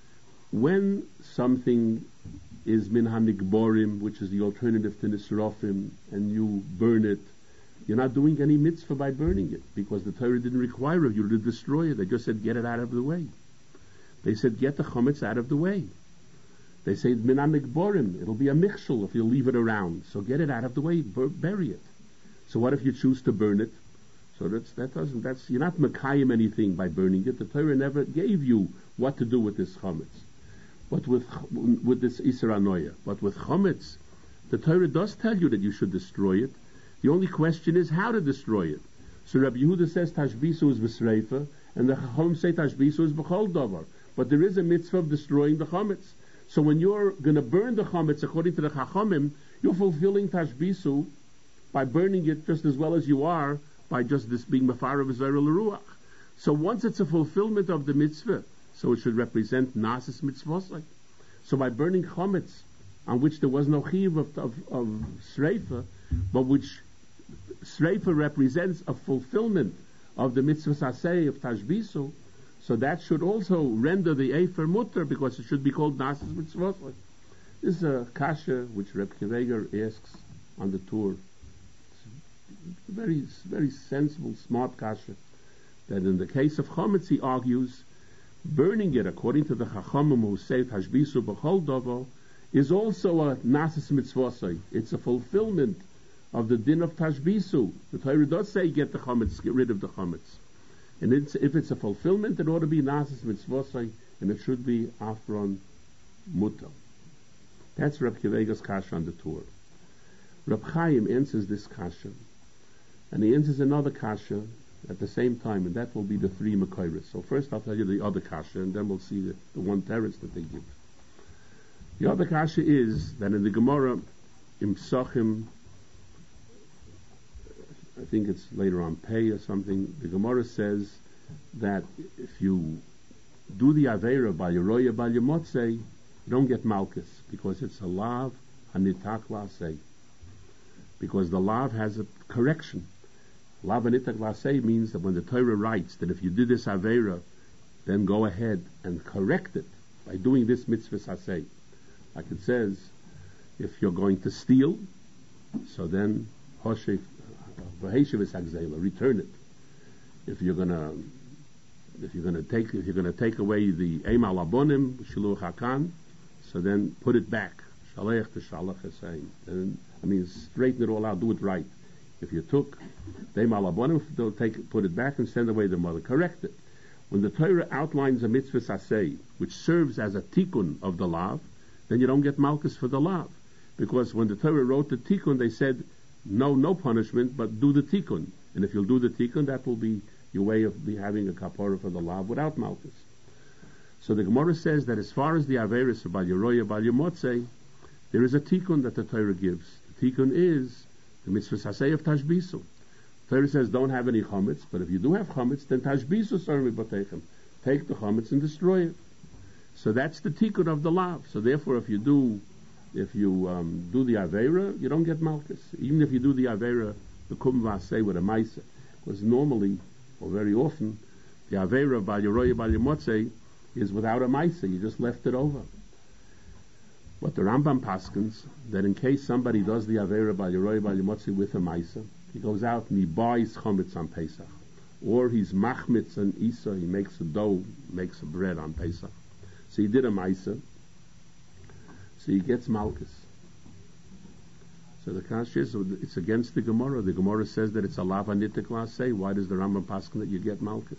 Speaker 1: when something is min hanigborim, which is the alternative to nisrofim, and you burn it, you're not doing any mitzvah by burning it, because the Torah didn't require of you to destroy it. They just said, get it out of the way. They said, get the chametz out of the way. They say, min hanigborim, it'll be a michshel if you leave it around. So get it out of the way, bur- bury it. So what if you choose to burn it? So that's, that doesn't, that's, you're not makayim anything by burning it. The Torah never gave you what to do with this chametz. But with, with this Isser Anoya. But with chametz, the Torah does tell you that you should destroy it. The only question is how to destroy it. So Rabbi Yehuda says Tashbisu is B'Sreifa, and the Chacham say Tashbisu is B'chol Davar. But there is a mitzvah of destroying the chametz. So when you're going to burn the chametz according to the Chachamim, you're fulfilling Tashbisu by burning it just as well as you are by just this being Mefarav Zera L'Ruach. So once it's a fulfillment of the mitzvah, so it should represent Nasis Mitzvosai. So by burning chametz, on which there was no chiyuv of, of, of Sreifa, but which Sreifa represents a fulfillment of the mitzvah saseh of Tashbisu, so that should also render the Efer Mutter, because it should be called Nasis Mitzvosai. This is a kasha which Reb Akiva Eiger asks on the tour. It's a very, very sensible, smart kasha. That in the case of chametz, he argues, burning it according to the Chachamim who say Tashbisu b'chol davar is also a Nasis Mitzvosai. It's a fulfillment of the din of Tashbisu. The Torah does say get the chametz, get rid of the chametz. And it's, if it's a fulfillment, it ought to be Nasis Mitzvosai, and it should be Afron Mutter. That's Reb Akiva Eiger's kasha on the tour. Reb Chaim answers this kasha, and he answers another kasha at the same time, and that will be the three Makairis. So first I'll tell you the other kasha, and then we'll see the, the one teretz that they give. The other kasha is that in the Gemara, in Psachim, I think it's later on Pei or something, the Gemara says that if you do the Aveira by Yeroya by Yemotzei, you don't get Malchus, because it's a lav hanitak lasei. Because the lav has a correction. Lav hanitak lasei means that when the Torah writes that if you do this Aveira, then go ahead and correct it by doing this mitzvah sasei. Like it says, if you're going to steal, so then Hoshef return it. If you're gonna, if you're gonna take, if you're gonna take away the Eimal Abonim Shiluch Hakan, so then put it back. Shalech to Shalach Hasayin. And I mean, straighten it all out. Do it right. If you took the Eimal Abonim, they'll take, it, put it back and send away the mother. Correct it. When the Torah outlines a mitzvah sasei, which serves as a tikkun of the lav, then you don't get malchus for the lav, because when the Torah wrote the tikkun, they said, No, no punishment, but do the tikkun. And if you'll do the tikkun, that will be your way of be having a kapara for the lav without malchus. So the Gemara says that as far as the averis of Bal Yeroya, Bal Yemotzei, there is a tikkun that the Torah gives. The tikkun is the mitzvah sasei of Tashbisu. The Torah says don't have any chametz, but if you do have chametz, then Tashbisu sarmi b'teichem. Take the chametz and destroy it. So that's the tikkun of the lav. So therefore, if you do If you um, do the Aveira, you don't get Malchus. Even if you do the Aveira, the Kum Vasei with a Maisa. Because normally, or very often, the Aveira of Bal Yeroya Bal Yemotzei is without a Maisa. You just left it over. But the Rambam paskins that in case somebody does the Aveira Bal Yeroya Bal Yemotzei with a Maisa, he goes out and he buys Chometz on Pesach. Or he's Machmitz and Isa, he makes a dough, makes a bread on Pesach. So he did a Maisa. So he gets Malchus. So the kasha is, it's against the Gemara. The Gemara says that it's a lava nitik lasei. Why does the Rambam paskin that you get Malchus?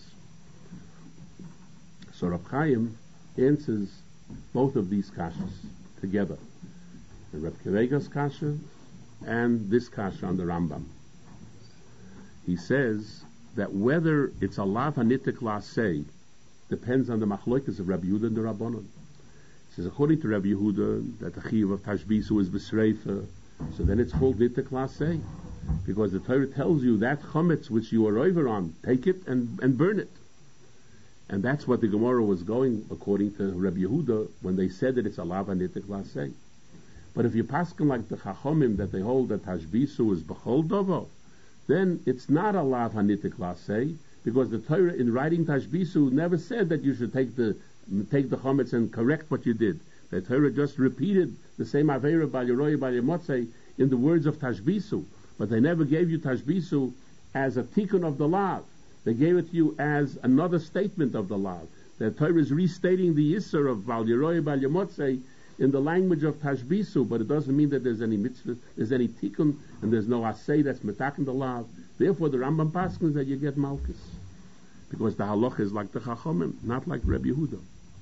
Speaker 1: So Reb Chaim answers both of these kashas together. The Reb Akiva Eiger's kasha and this kasha on the Rambam. He says that whether it's a lava nitik lasei depends on the machloikas of Rabbi Yehuda and the Rabbanon. Says according to Rabbi Yehuda that the chiyuv of Tashbisu is b'sreifa, so then it's called nitik lasei, because the Torah tells you that chametz which you are over on, take it and, and burn it. And that's what the Gemara was going according to Rabbi Yehuda when they said that it's a lav hanitik lasei. But if you paskin like the Chachomim that they hold that Tashbisu is b'chol dovo, then it's not a lav hanitik lasei, because the Torah in writing Tashbisu never said that you should take the take the chometz and correct what you did. The Torah just repeated the same aveira bal yoroi bal yomotzei in the words of Tashbisu, but they never gave you Tashbisu as a tikkun of the lav. They gave it to you as another statement of the law. The Torah is restating the Yisr of Val Yeroi Bal Yamotzei in the language of Tashbisu, but it doesn't mean that there's any mitzvah, there's any tikkun, and there's no asay that's metakin the law. Therefore, the Rambam paskins that you get malchus, because the halach is like the Chachomim, not like Rabbi Yehuda.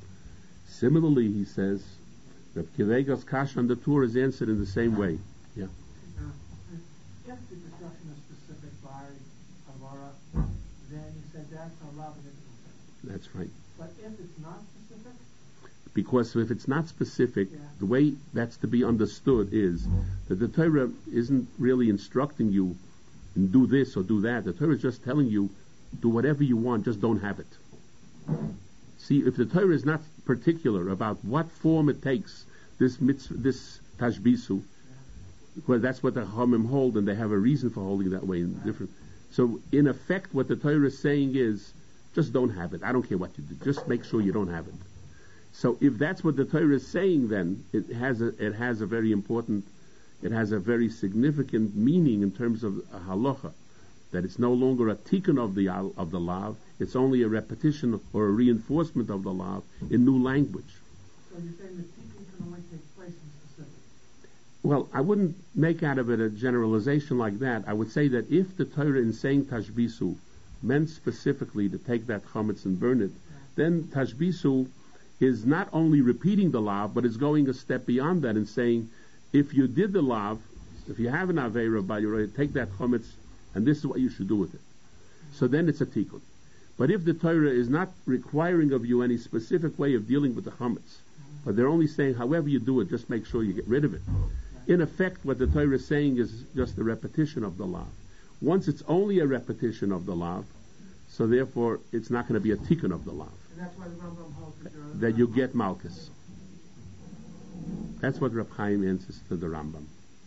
Speaker 1: Similarly, he says, Reb Kivega's kash on the Torah is answered in the same way. Yeah.
Speaker 3: Uh, if the destruction is specific by Avara, then you said that's a lav hanitik.
Speaker 1: That's right.
Speaker 3: But if it's not specific,
Speaker 1: because if it's not specific,
Speaker 3: yeah.
Speaker 1: the way that's to be understood is that the Torah isn't really instructing you and do this or do that. The Torah is just telling you, do whatever you want, just don't have it. See, if the Torah is not particular about what form it takes, this mitzvah, this tashbisu, yeah. because that's what the Chachamim hold, and they have a reason for holding that way in right. different. So, in effect, what the Torah is saying is, just don't have it. I don't care what you do. Just make sure you don't have it. So, if that's what the Torah is saying, then it has a it has a very important, it has a very significant meaning in terms of a halacha, that it's no longer a tikkun of the of the law. It's only a repetition or a reinforcement of the law in new language.
Speaker 3: So you're saying the tikkun can only take place in specific.
Speaker 1: Well, I wouldn't make out of it a generalization like that. I would say that if the Torah in saying Tashbisu meant specifically to take that chametz and burn it, yeah. then Tashbisu is not only repeating the lav, but is going a step beyond that and saying, if you did the lav, if you have an aveira by your take that chametz, and this is what you should do with it. Mm-hmm. So then it's a tikkun. But if the Torah is not requiring of you any specific way of dealing with the chametz, mm-hmm. but they're only saying, however you do it, just make sure you get rid of it. In effect, what the Torah is saying is just a repetition of the law. Once it's only a repetition of the law, so therefore it's not going to be a tikkun of the law.
Speaker 3: And that's why the Rambam holds that,
Speaker 1: that you get malchus. That's what Reb Chaim answers to the Rambam.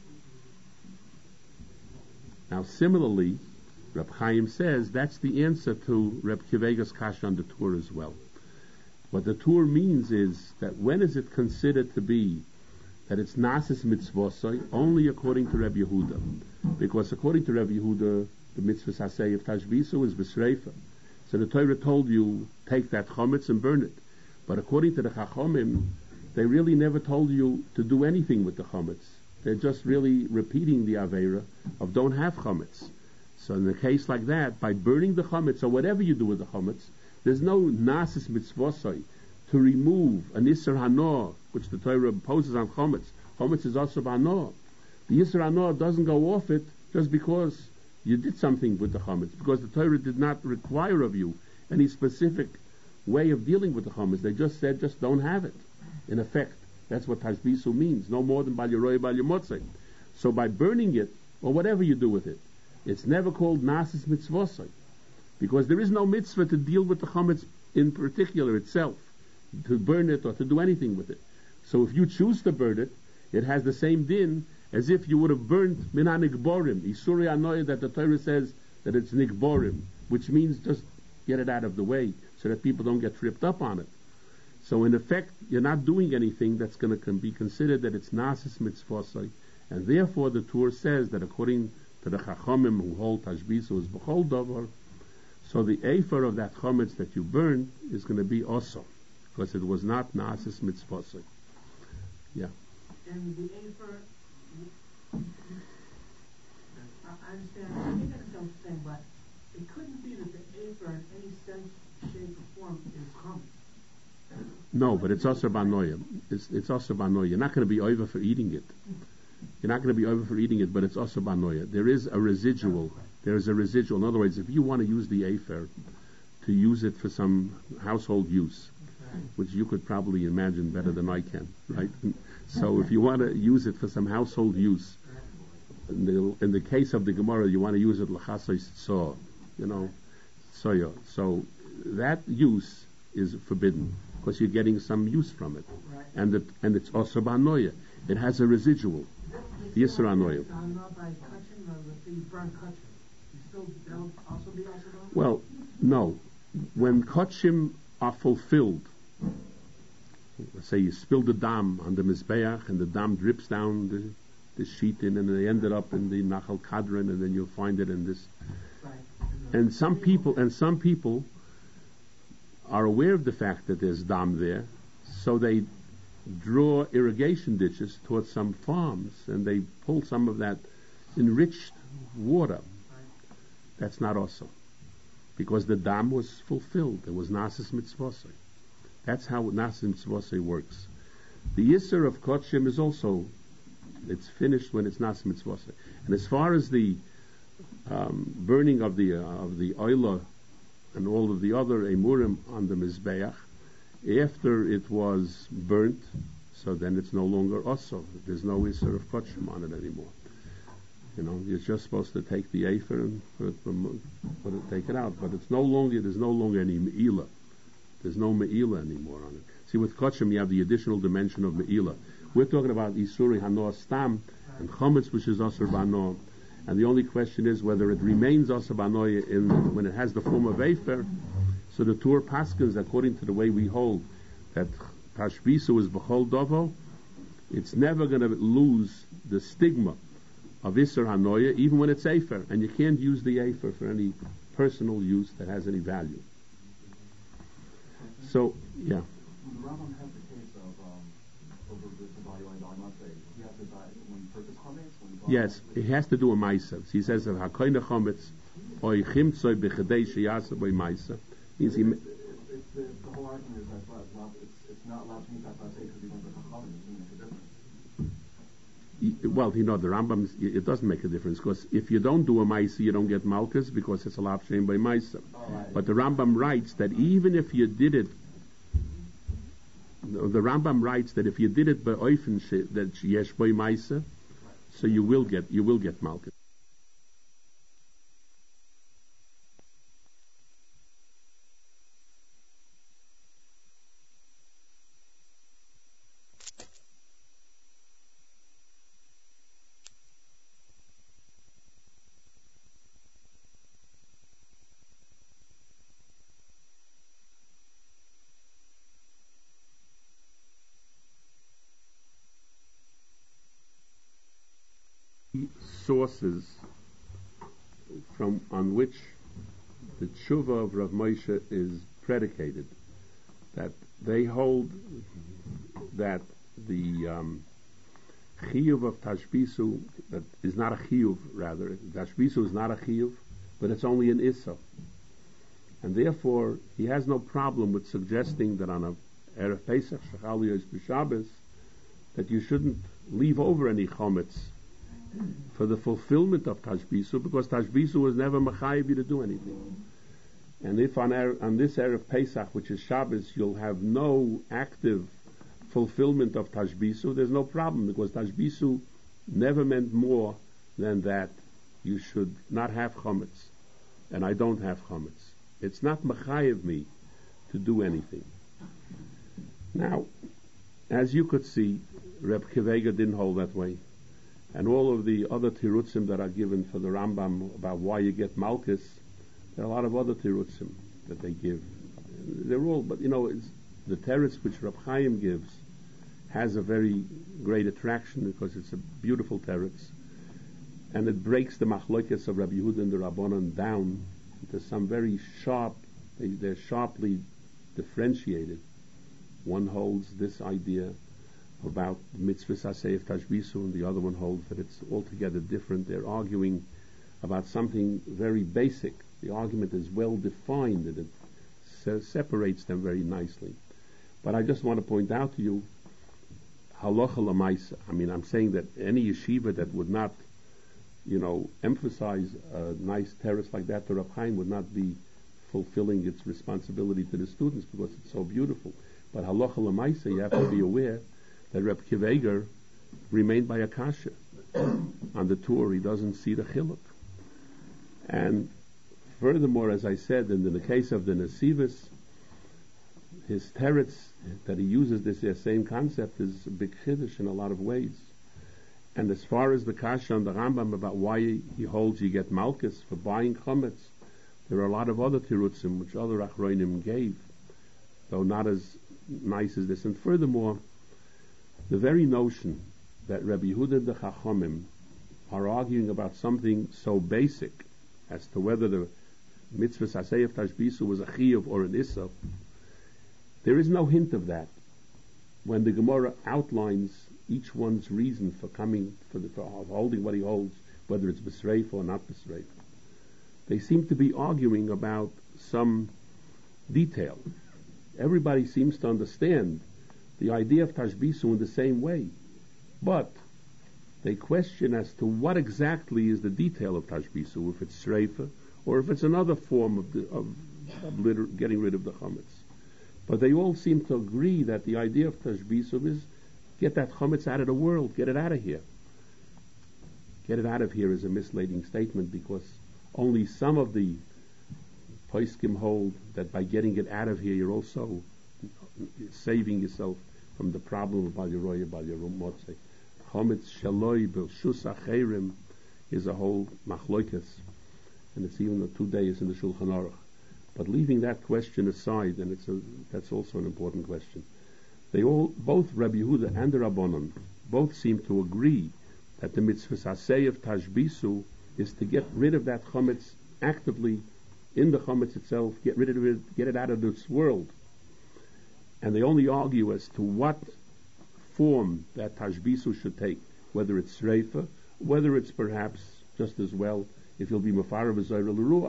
Speaker 1: Now, similarly, Reb Chaim says that's the answer to Reb Kivega's kash on the Torah as well. What the Torah means is that when is it considered to be that it's nasis mitzvosoi only according to Rabbi Yehuda, because according to Rabbi Yehuda, the mitzvah sasei of tashbisu is b'sreifa. So the Torah told you take that chometz and burn it, but according to the Chachomim, they really never told you to do anything with the chometz. They're just really repeating the aveira of don't have chometz. So in a case like that, by burning the chometz or whatever you do with the chometz, there's no nasis mitzvosoi to remove an Isser Hanor, which the Torah imposes on Chometz. Chometz is also Hanor. The Isser Hanor doesn't go off it just because you did something with the Chometz, because the Torah did not require of you any specific way of dealing with the Chometz. They just said, just don't have it. In effect, that's what Tashbisu means, no more than Bal Yeroi Bal Yamotzei. So by burning it, or whatever you do with it, it's never called Nasis Mitzvosai, because there is no mitzvah to deal with the Chometz in particular itself, to burn it or to do anything with it. So if you choose to burn it, it has the same din as if you would have burnt Mina Nigborim, Isuri Anoy, that the Torah says that it's Nigborim, which means just get it out of the way so that people don't get tripped up on it. So in effect, you're not doing anything that's going to be considered that it's Nasis Mitzvosai, and therefore the Torah says that according to the Chachomim who hold Tashbisu is B'chol Dover, so the Efer of that Chometz that you burn is going to be also, because it was not Nasis Mitzvosai. Yeah.
Speaker 3: And the Afer, I, I understand, I think I understand what you're saying, but it couldn't be that the Afer in any sense, shape, or form is common.
Speaker 1: No, but it's also Banoia. It's, it's also Banoia. You're not going to be over for eating it. You're not going to be over for eating it, but it's also Banoia. There is a residual. There is a residual. In other words, if you want to use the Afer to use it for some household use, which you could probably imagine better than I can, right? So if you want to use it for some household use, in the, in the case of the Gemara, you want to use it l'chasoy so, you know, soya. So that use is forbidden because you're getting some use from it,
Speaker 3: Right.
Speaker 1: and it, and it's also banoia. It has a residual. Yisra anoia.
Speaker 3: I'm not by touching, or if you burn touching. You still, that'll also be also done?
Speaker 1: Well, no. When kachim are fulfilled, let's say you spill the dam on the mizbeach and the dam drips down the, the sheet in, and they ended up in the Nachal Kadron, and then you'll find it in this.
Speaker 3: Right.
Speaker 1: And some people, and some people are aware of the fact that there's dam there, so they draw irrigation ditches towards some farms, and they pull some of that enriched water. That's not also, because the dam was fulfilled. There was nasis mitzvosei. That's how nasis mitzvosei works. The yisr of kotshim is also, it's finished when it's nasis mitzvosei. And as far as the um, burning of the uh, of the oila and all of the other emurim on the mizbeach, after it was burnt, so then it's no longer also. There's no yisr of kotshim on it anymore. You know, you're just supposed to take the afer and put it, put it, take it out. But it's no longer, there's no longer any me'ila. There's no me'ila anymore on it. See, with kotshim, you have the additional dimension of me'ila. We're talking about isuri hanoah stam and chometz, which is asur banoah. And the only question is whether it remains asur banoah in when it has the form of afer. So the Tur paskins, according to the way we hold, that tashbisu is b'chol dovo, it's never going to lose the stigma of Isser Hanoya, even when it's Afer, and you can't use the Afer for any personal use that has any value. So, yeah.
Speaker 4: The Rambam has the case of um, over the Tabari and Dalmatze. He has to buy when you purchase chametz. When you
Speaker 1: Yes, it has to do with Maisa. He says of Hakoyne chametz, oy chimtzoi b'chedei sheyasa by Maisa. Means he.
Speaker 4: It's, it's, it's the, the whole argument is that it's not, it's, it's not allowed to meet that Matzeh because he went to Chachamim. It doesn't make a difference.
Speaker 1: Well, you know, the Rambam, it doesn't make a difference, because if you don't do a Maisa, you don't get Malkus, because it's a lav shem by Maisa.
Speaker 4: Oh, right.
Speaker 1: But the Rambam writes that even if you did it, the Rambam writes that if you did it by Oifen, that yesh by Maisa, so you will get, you will get Malkus. Sources from on which the tshuva of Rav Moshe is predicated, that they hold that the um, chiyuv of tashbisu, that is not a chiyuv, rather tashbisu is not a chiyuv, but it's only an issa, and therefore he has no problem with suggesting that on a erev Pesach shechal yos b'Shabbos that you shouldn't leave over any chometz for the fulfillment of Tashbisu, because Tashbisu was never mechayev you to do anything. And if on, er, on this erev Pesach, which is Shabbos, you'll have no active fulfillment of Tashbisu, there's no problem, because Tashbisu never meant more than that you should not have chometz, and I don't have chometz. It's not mechayev me to do anything. Now, as you could see, Reb Kivega didn't hold that way. And all of the other tirutzim that are given for the Rambam about why you get Malkus, there are a lot of other tirutzim that they give. They're all, but you know, it's, the teretz which Reb Chaim gives has a very great attraction because it's a beautiful teretz, and it breaks the machlokes of Rabbi Yehuda and the Rabbanan down into some very sharp. They, they're sharply differentiated. One holds this idea about mitzvahs aseh tashbisu, and the other one holds that it's altogether different. They're arguing about something very basic. The argument is well defined, and it se- separates them very nicely. But I just want to point out to you, halacha l'maisa. I mean, I'm saying that any yeshiva that would not, you know, emphasize a nice terrace like that, the Reb Chaim would not be fulfilling its responsibility to the students because it's so beautiful. But halacha l'maisa, you have to be aware that Reb Kiveger remained by Akasha. On the tour, he doesn't see the chiluk. And furthermore, as I said, in the case of the Nesivos, his teretz that he uses this uh, same concept is a big chiddush in a lot of ways. And as far as the kasha on the Rambam about why he holds you get malchus for buying chametz, there are a lot of other tirutzim which other achronim gave, though not as nice as this. And furthermore, the very notion that Rabbi Yehuda the Chachamim are arguing about something so basic as to whether the mitzvah sasei of tashbisu was a chiyuv or an issa, there is no hint of that when the Gemara outlines each one's reason for coming, for, the, for holding what he holds, whether it's b'sreif or not b'sreif. They seem to be arguing about some detail. Everybody seems to understand the idea of tashbisu in the same way, but they question as to what exactly is the detail of tashbisu, if it's shreifa or if it's another form of, the, of, of litter, getting rid of the chametz. But they all seem to agree that the idea of tashbisu is get that chametz out of the world, get it out of here. Get it out of here is a misleading statement, because only some of the poskim hold that by getting it out of here you're also saving yourself from the problem of bal yeroya, bal yerum motzei. Chametz shaloi b'shus acherim is a whole machloikas, and it's even the two days in the Shulchan Aruch. But leaving that question aside, and it's a, that's also an important question, they all, both Rabbi Yehuda and the Rabbanon, both seem to agree that the mitzvah sasei of tashbisu is to get rid of that chametz actively in the chametz itself, get rid of it, get it out of this world. And they only argue as to what form that tashbisu should take, whether it's shreifa, whether it's perhaps just as well if you'll be mafarav v'zoyra l'ruach.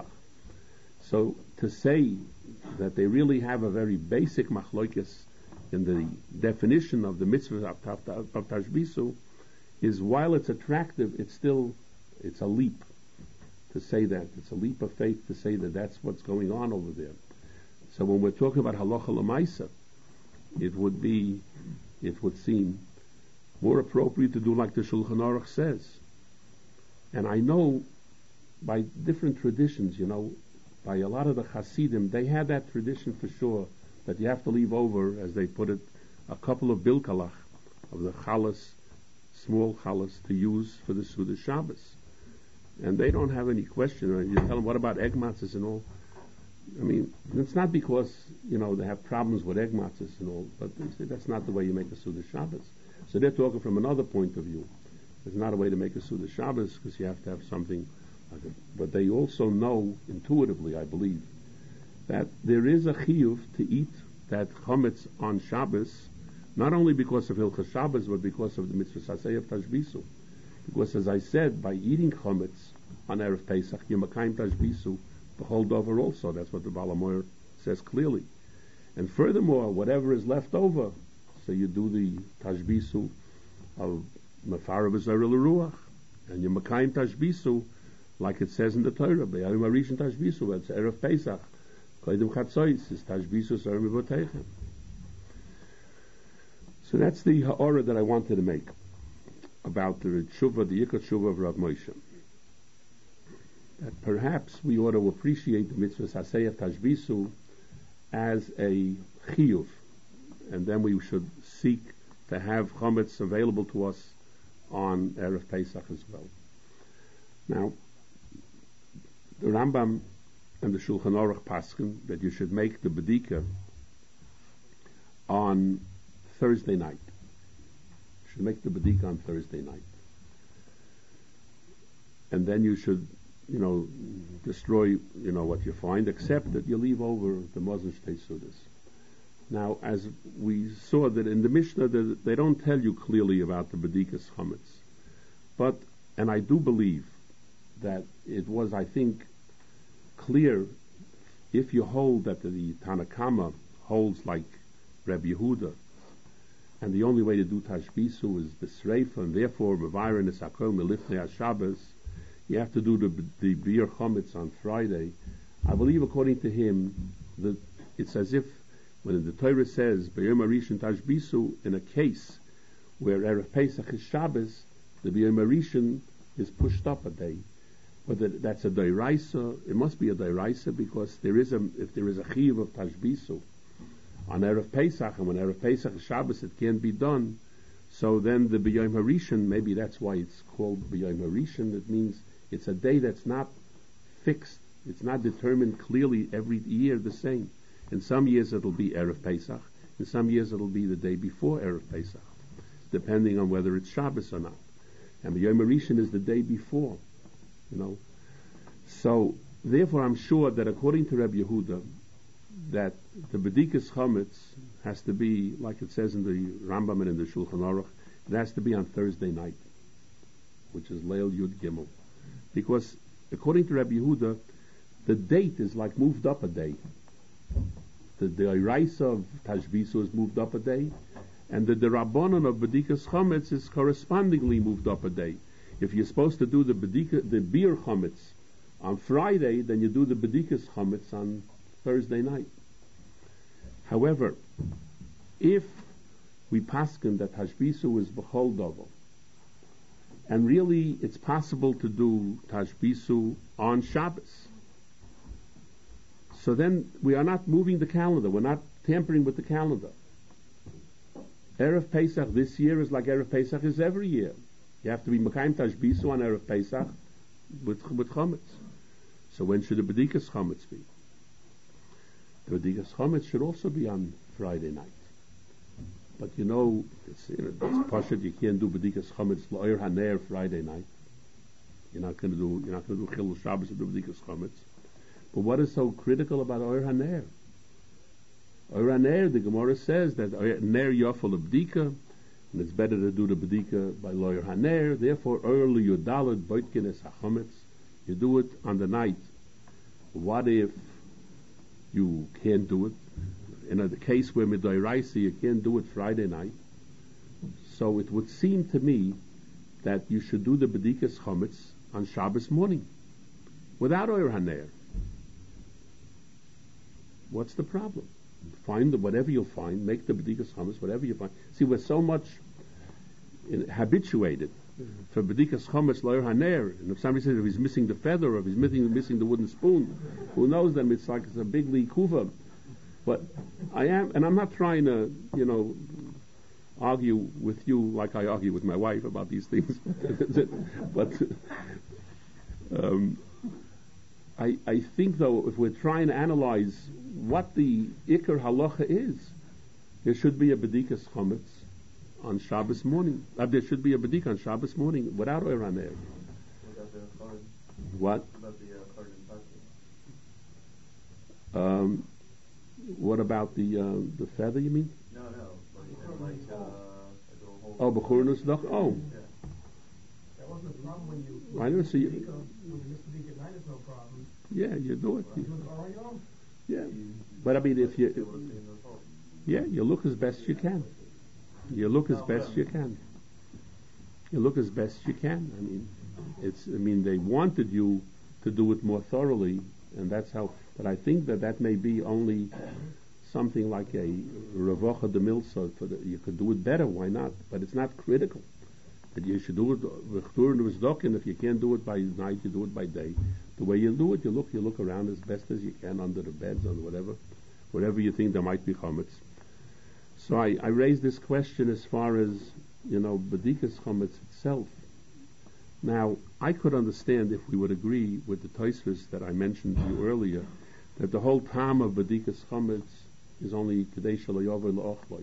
Speaker 1: So to say that they really have a very basic machloikis in the definition of the mitzvah of, of, of tashbisu is, while it's attractive, it's still, it's a leap to say that. It's a leap of faith to say that that's what's going on over there. So when we're talking about halacha l'maisa, it would be, it would seem more appropriate to do like the Shulchan Aruch says. And I know by different traditions, you know, by a lot of the Hasidim, they had that tradition for sure, that you have to leave over, as they put it, a couple of bilkalach, of the chalas, small chalas, to use for the Suda Shabbos. And they don't have any question. You tell them, what about egg matzahs and all? I mean, it's not because, you know, they have problems with egg matzahs and all, but they say that's not the way you make a Suda Shabbos. So they're talking from another point of view. There's not a way to make a Suda Shabbos because you have to have something like it. But they also know intuitively, I believe, that there is a chiyuv to eat that chametz on Shabbos, not only because of Hilchas Shabbos, but because of the mitzvah sasei of tashbisu. Because, as I said, by eating chametz on Erev Pesach, you're makayim tashbisu the whole dover also. That's what the Baal HaMaor says clearly. And furthermore, whatever is left over, so you do the tashbisu of mafarav v'zoyra l'ruach, and you're makayim tashbisu, like it says in the Torah, be'ayim harishon tashbisu, it's Erev Pesach, kodim chatzois, is tashbisu sar mivoteichem. So that's the ha'ora that I wanted to make about the tshuva, the yikot tshuva of Rav Moshe. That perhaps we ought to appreciate the mitzvah sasei of tashbisu as a chiyuv, and then we should seek to have chametz available to us on Erev Pesach as well. Now, the Rambam and the Shulchan Aruch paskin that you should make the bedika on Thursday night. You should make the bedika on Thursday night. And then you should, you know, destroy, you know, what you find, except that you leave over the Mazen Shtei Sudas. Now, as we saw that in the Mishnah, they don't tell you clearly about the Bedikas Chametz. But, and I do believe that it was, I think, clear, if you hold that the Tanakama holds like Rabbi Yehuda, and the only way to do Tashbisu is B'sreifa, and therefore B'vayrin is Hakol Melifnei HaShabbos, you have to do the, the Bir Chametz on Friday. I believe, according to him, that it's as if when the Torah says B'yom HaRishon Tashbisu, in a case where Erev Pesach is Shabbos, the B'yom HaRishon is pushed up a day. Whether that's a Doiraisa, it must be a Doiraisa, because there is a, if there is a Chiyuv of Tashbisu on Erev Pesach, and when Erev Pesach is Shabbos, it can't be done. So then the B'Yom HaRishon, maybe that's why it's called B'Yom HaRishon. It means it's a day that's not fixed. It's not determined clearly every year the same. In some years it'll be Erev Pesach. In some years it'll be the day before Erev Pesach, depending on whether it's Shabbos or not. And B'Yom HaRishon is the day before, you know. So, therefore I'm sure that according to Rabbi Yehuda, that the B'dikas Chametz has to be, like it says in the Rambam and in the Shulchan Aruch, it has to be on Thursday night, which is Leil Yud Gimel. Because according to Rabbi Yehuda, the date is like moved up a day. The the Iraisa of Tashbisu is moved up a day, and the Derabanan of B'dikas Chametz is correspondingly moved up a day. If you're supposed to do the B'dika, the Beer Chametz on Friday, then you do the B'dikas Chametz on Thursday night. However, if we paskin that Tashbisu is B'chol Dovel, and really it's possible to do Tashbisu on Shabbos, so then we are not moving the calendar, we're not tampering with the calendar. Erev Pesach this year is like Erev Pesach is every year. You have to be Mekayim Tashbisu on Erev Pesach with, with Chametz. So when should the B'dikas Chametz be? The B'dikas Chametz should also be on Friday night. But you know, it's, you know, it's Pashut, you can't do B'dikas Chametz L'Oyer Haner Friday night. You're not going to do, you're not going to do Chilul Shabbos and do B'dikas Chametz. But what is so critical about Oyer Haner? Oyer Haner, the Gemara says that Ner Yofel B'dika, and it's better to do the B'dika by Oyer Haner. Therefore, Oyer L'Yudalad Boitkin Es HaChametz, you do it on the night. What if you can't do it? In a case where Midoiraisi, you can't do it Friday night. So it would seem to me that you should do the B'dikas Chametz on Shabbos morning, without Oyer Haner. What's the problem? Find the, whatever you'll find, make the B'dikas Chametz, whatever you find. See, we're so much in, habituated mm-hmm. for B'dikas Chametz L'Oyer Haner, and if somebody says if he's missing the feather, or if he's missing, missing the wooden spoon, who knows them, it's like it's a big likuva. But I am, and I'm not trying to, you know, argue with you like I argue with my wife about these things. But um, I, I think, though, if we're trying to analyze what the Iker Halacha is, there should be a B'dikas Chametz on Shabbos morning. Uh, there should be a B'dik on Shabbos morning without Oyer Haner. What? Um, what about the uh, the feather? You mean?
Speaker 4: No, no. Like, like, uh,
Speaker 1: oh, B'chur Nusdach. Oh.
Speaker 3: Yeah. That wasn't a problem when you.
Speaker 1: I don't see.
Speaker 3: When you miss the week at night, it's no problem.
Speaker 1: Yeah, you do it.
Speaker 3: You do it all your own.
Speaker 1: Yeah, but I mean, if you, yeah, you look as best you can. You look as best you can. You look as best you can. I mean, it's. I mean, they wanted you to do it more thoroughly, and that's how. But I think that that may be only something like a revocha de milsa. For the, you could do it better. Why not? But it's not critical. That you should do it v'chtur and if you can't do it by night, you do it by day. The way you do it, you look, you look around as best as you can under the beds, or whatever, wherever you think there might be chametz. So I, I raised this question as far as, you know, B'dikas Chametz itself. Now, I could understand if we would agree with the Tosfos that I mentioned to you earlier, that the whole time of B'dikas Chametz is only Kedei Shelo Yovel L'Ochloi.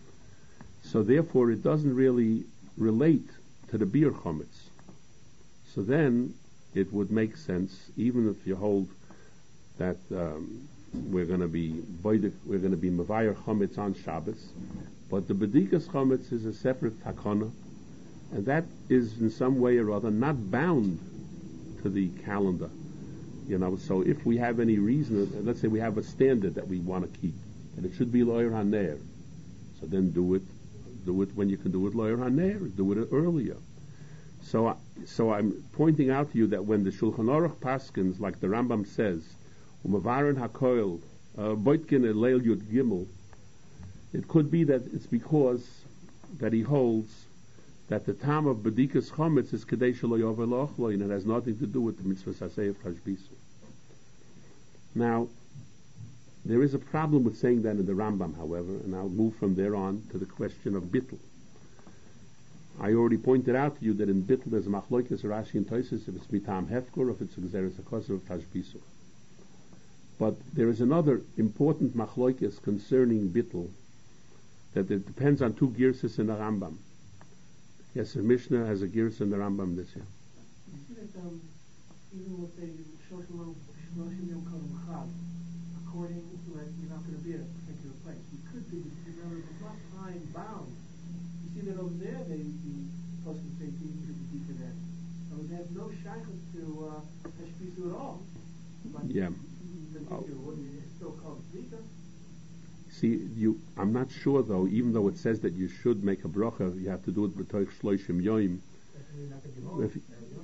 Speaker 1: So therefore it doesn't really relate to the Beer Chametz. So then it would make sense, even if you hold that um, we're going to be we're going to be Mevayer Chametz on Shabbos, but the B'dikas Chametz is a separate takana, and that is in some way or other not bound to the calendar. You know, so if we have any reason, let's say we have a standard that we want to keep, and it should be L'Oyer Haner, so then do it, do it when you can do it L'Oyer Haner, do it earlier. So, so I'm pointing out to you that when the Shulchan Aruch paskins, like the Rambam says, Umavarin hakoil boitkin leil yud gimel, it could be that it's because that he holds that the time of B'dikas Chametz is Kedei Shelo Yovel L'Ochloi, and it has nothing to do with the mitzvah saseh of Tashbisu. Now, There is a problem with saying that in the Rambam, however, and I'll move from there on to the question of bittul. I already pointed out to you that in bittul there's a machloikes Rashi and Tosfos if it's mitam hefker or if it's a gzeres hakosar of tashbisu. But there is another important machloikes concerning bittul that it depends on two girses in the Rambam. Yes, the Mishnah has a girsa in the Rambam this year.
Speaker 3: You see that um, even with the Shoshim Yom Kol Chag, according to like you're not going to be at a particular place, you could be. Remember, it's not time bound. You see that over there, they the person say to the B'dika there. So they have no shaykhs to uh, Hashpisu at all. But
Speaker 1: Yeah.
Speaker 3: The B'dika,
Speaker 1: Oh.
Speaker 3: what is it still called B'dika?
Speaker 1: See, you. I'm not sure though. Even though it says that you should make a bracha, you have to do it b'toich shloishim yoyim. If-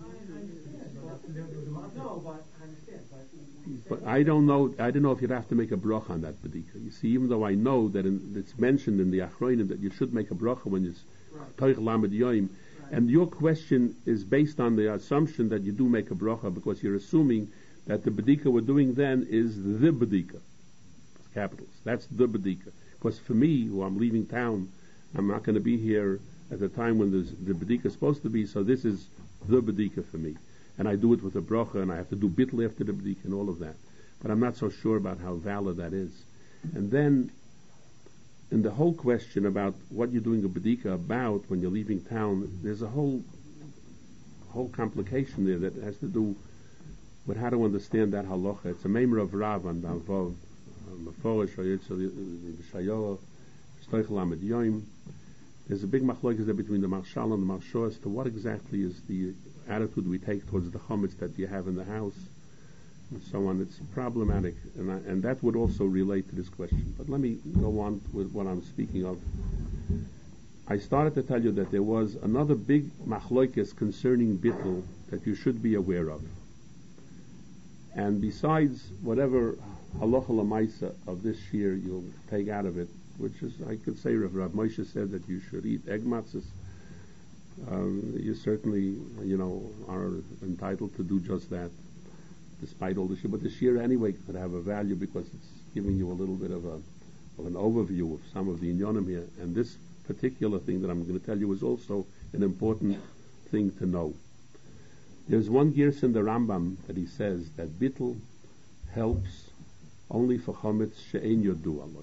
Speaker 3: No, but I understand. But,
Speaker 1: But I don't know. I don't know if you'd have to make a bracha on that b'dika. You see, even though I know that in, it's mentioned in the Achronim that you should make a bracha when it's toich lamed yoyim, and your question is based on the assumption that you do make a bracha because you're assuming that the b'dika we're doing then is the b'dika. Capitals. That's the B'dika. Because for me, who I'm leaving town, I'm not going to be here at the time when there's, the B'dika is supposed to be, so this is the B'dika for me. And I do it with a bracha, and I have to do bitl after the B'dika and all of that. But I'm not so sure about how valid that is. And then, in the whole question about what you're doing a B'dika about when you're leaving town, there's a whole whole complication there that has to do with how to understand that halacha. It's a meimer of Rav and Avov. There's a big machlokes there between the Marshal and the Marshal as to what exactly is the attitude we take towards the chametz that you have in the house and so on. It's problematic, and, I, and that would also relate to this question. But let me go on with what I'm speaking of. I started to tell you that there was another big machlokes concerning bittul that you should be aware of. And besides whatever halacha l'maisa of this year you'll take out of it, which is, I could say, Rav Rav Moshe said that you should eat egg matzahs. Um, you certainly, you know, are entitled to do just that, despite all the shir. But the shir anyway could have a value because it's giving you a little bit of a of an overview of some of the inyonim here. And this particular thing that I'm going to tell you is also an important thing to know. There's one girs in the Rambam that he says that bittul helps only for chametz she'ein yodu aloy.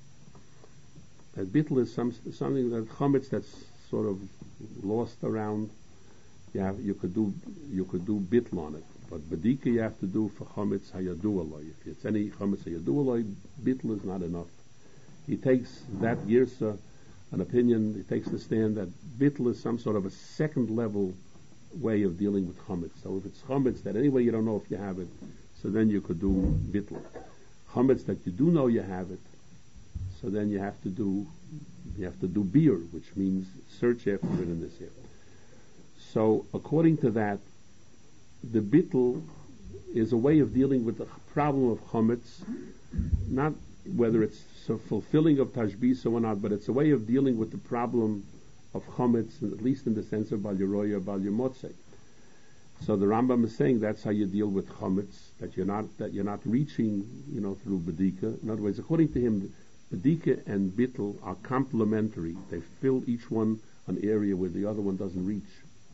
Speaker 1: That bittul is some, something that chametz that's sort of lost around. Yeah, you could do you could do bittul on it, but b'dika you have to do for chametz hayadu aloy. If it's any chametz hayadu aloy, bittul is not enough. He takes that girsa, an opinion. He takes the stand that bittul is some sort of a second level way of dealing with chametz. So if it's chametz that anyway you don't know if you have it, so then you could do bittul. Chametz that you do know you have it, so then you have to do you have to do beer, which means search after it in this here. So according to that, the bittul is a way of dealing with the problem of chametz, not whether it's so fulfilling of tashbisa or not, but it's a way of dealing with the problem of chametz, at least in the sense of bal yeroya, bal yemotzei. So the Rambam is saying that's how you deal with chametz, that you're not that you're not reaching, you know, through bedika. In other words, according to him, bedika and bittul are complementary. They fill each one an area where the other one doesn't reach.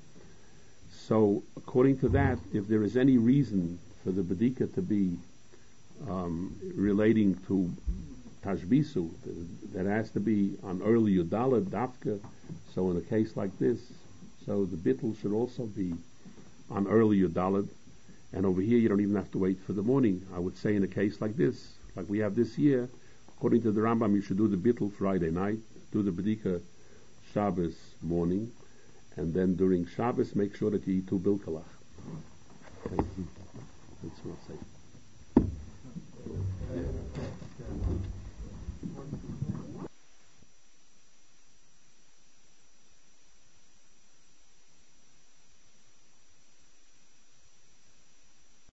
Speaker 1: So according to that, if there is any reason for the bedika to be um, relating to tashbisu, that has to be on early yudala dafka. So in a case like this, so the bittul should also be on early yudalad, and over here you don't even have to wait for the morning. I would say in a case like this, like we have this year, according to the Rambam, you should do the bittul Friday night, do the bedika Shabbos morning, and then during Shabbos make sure that you eat two bilkalach. That's what I say.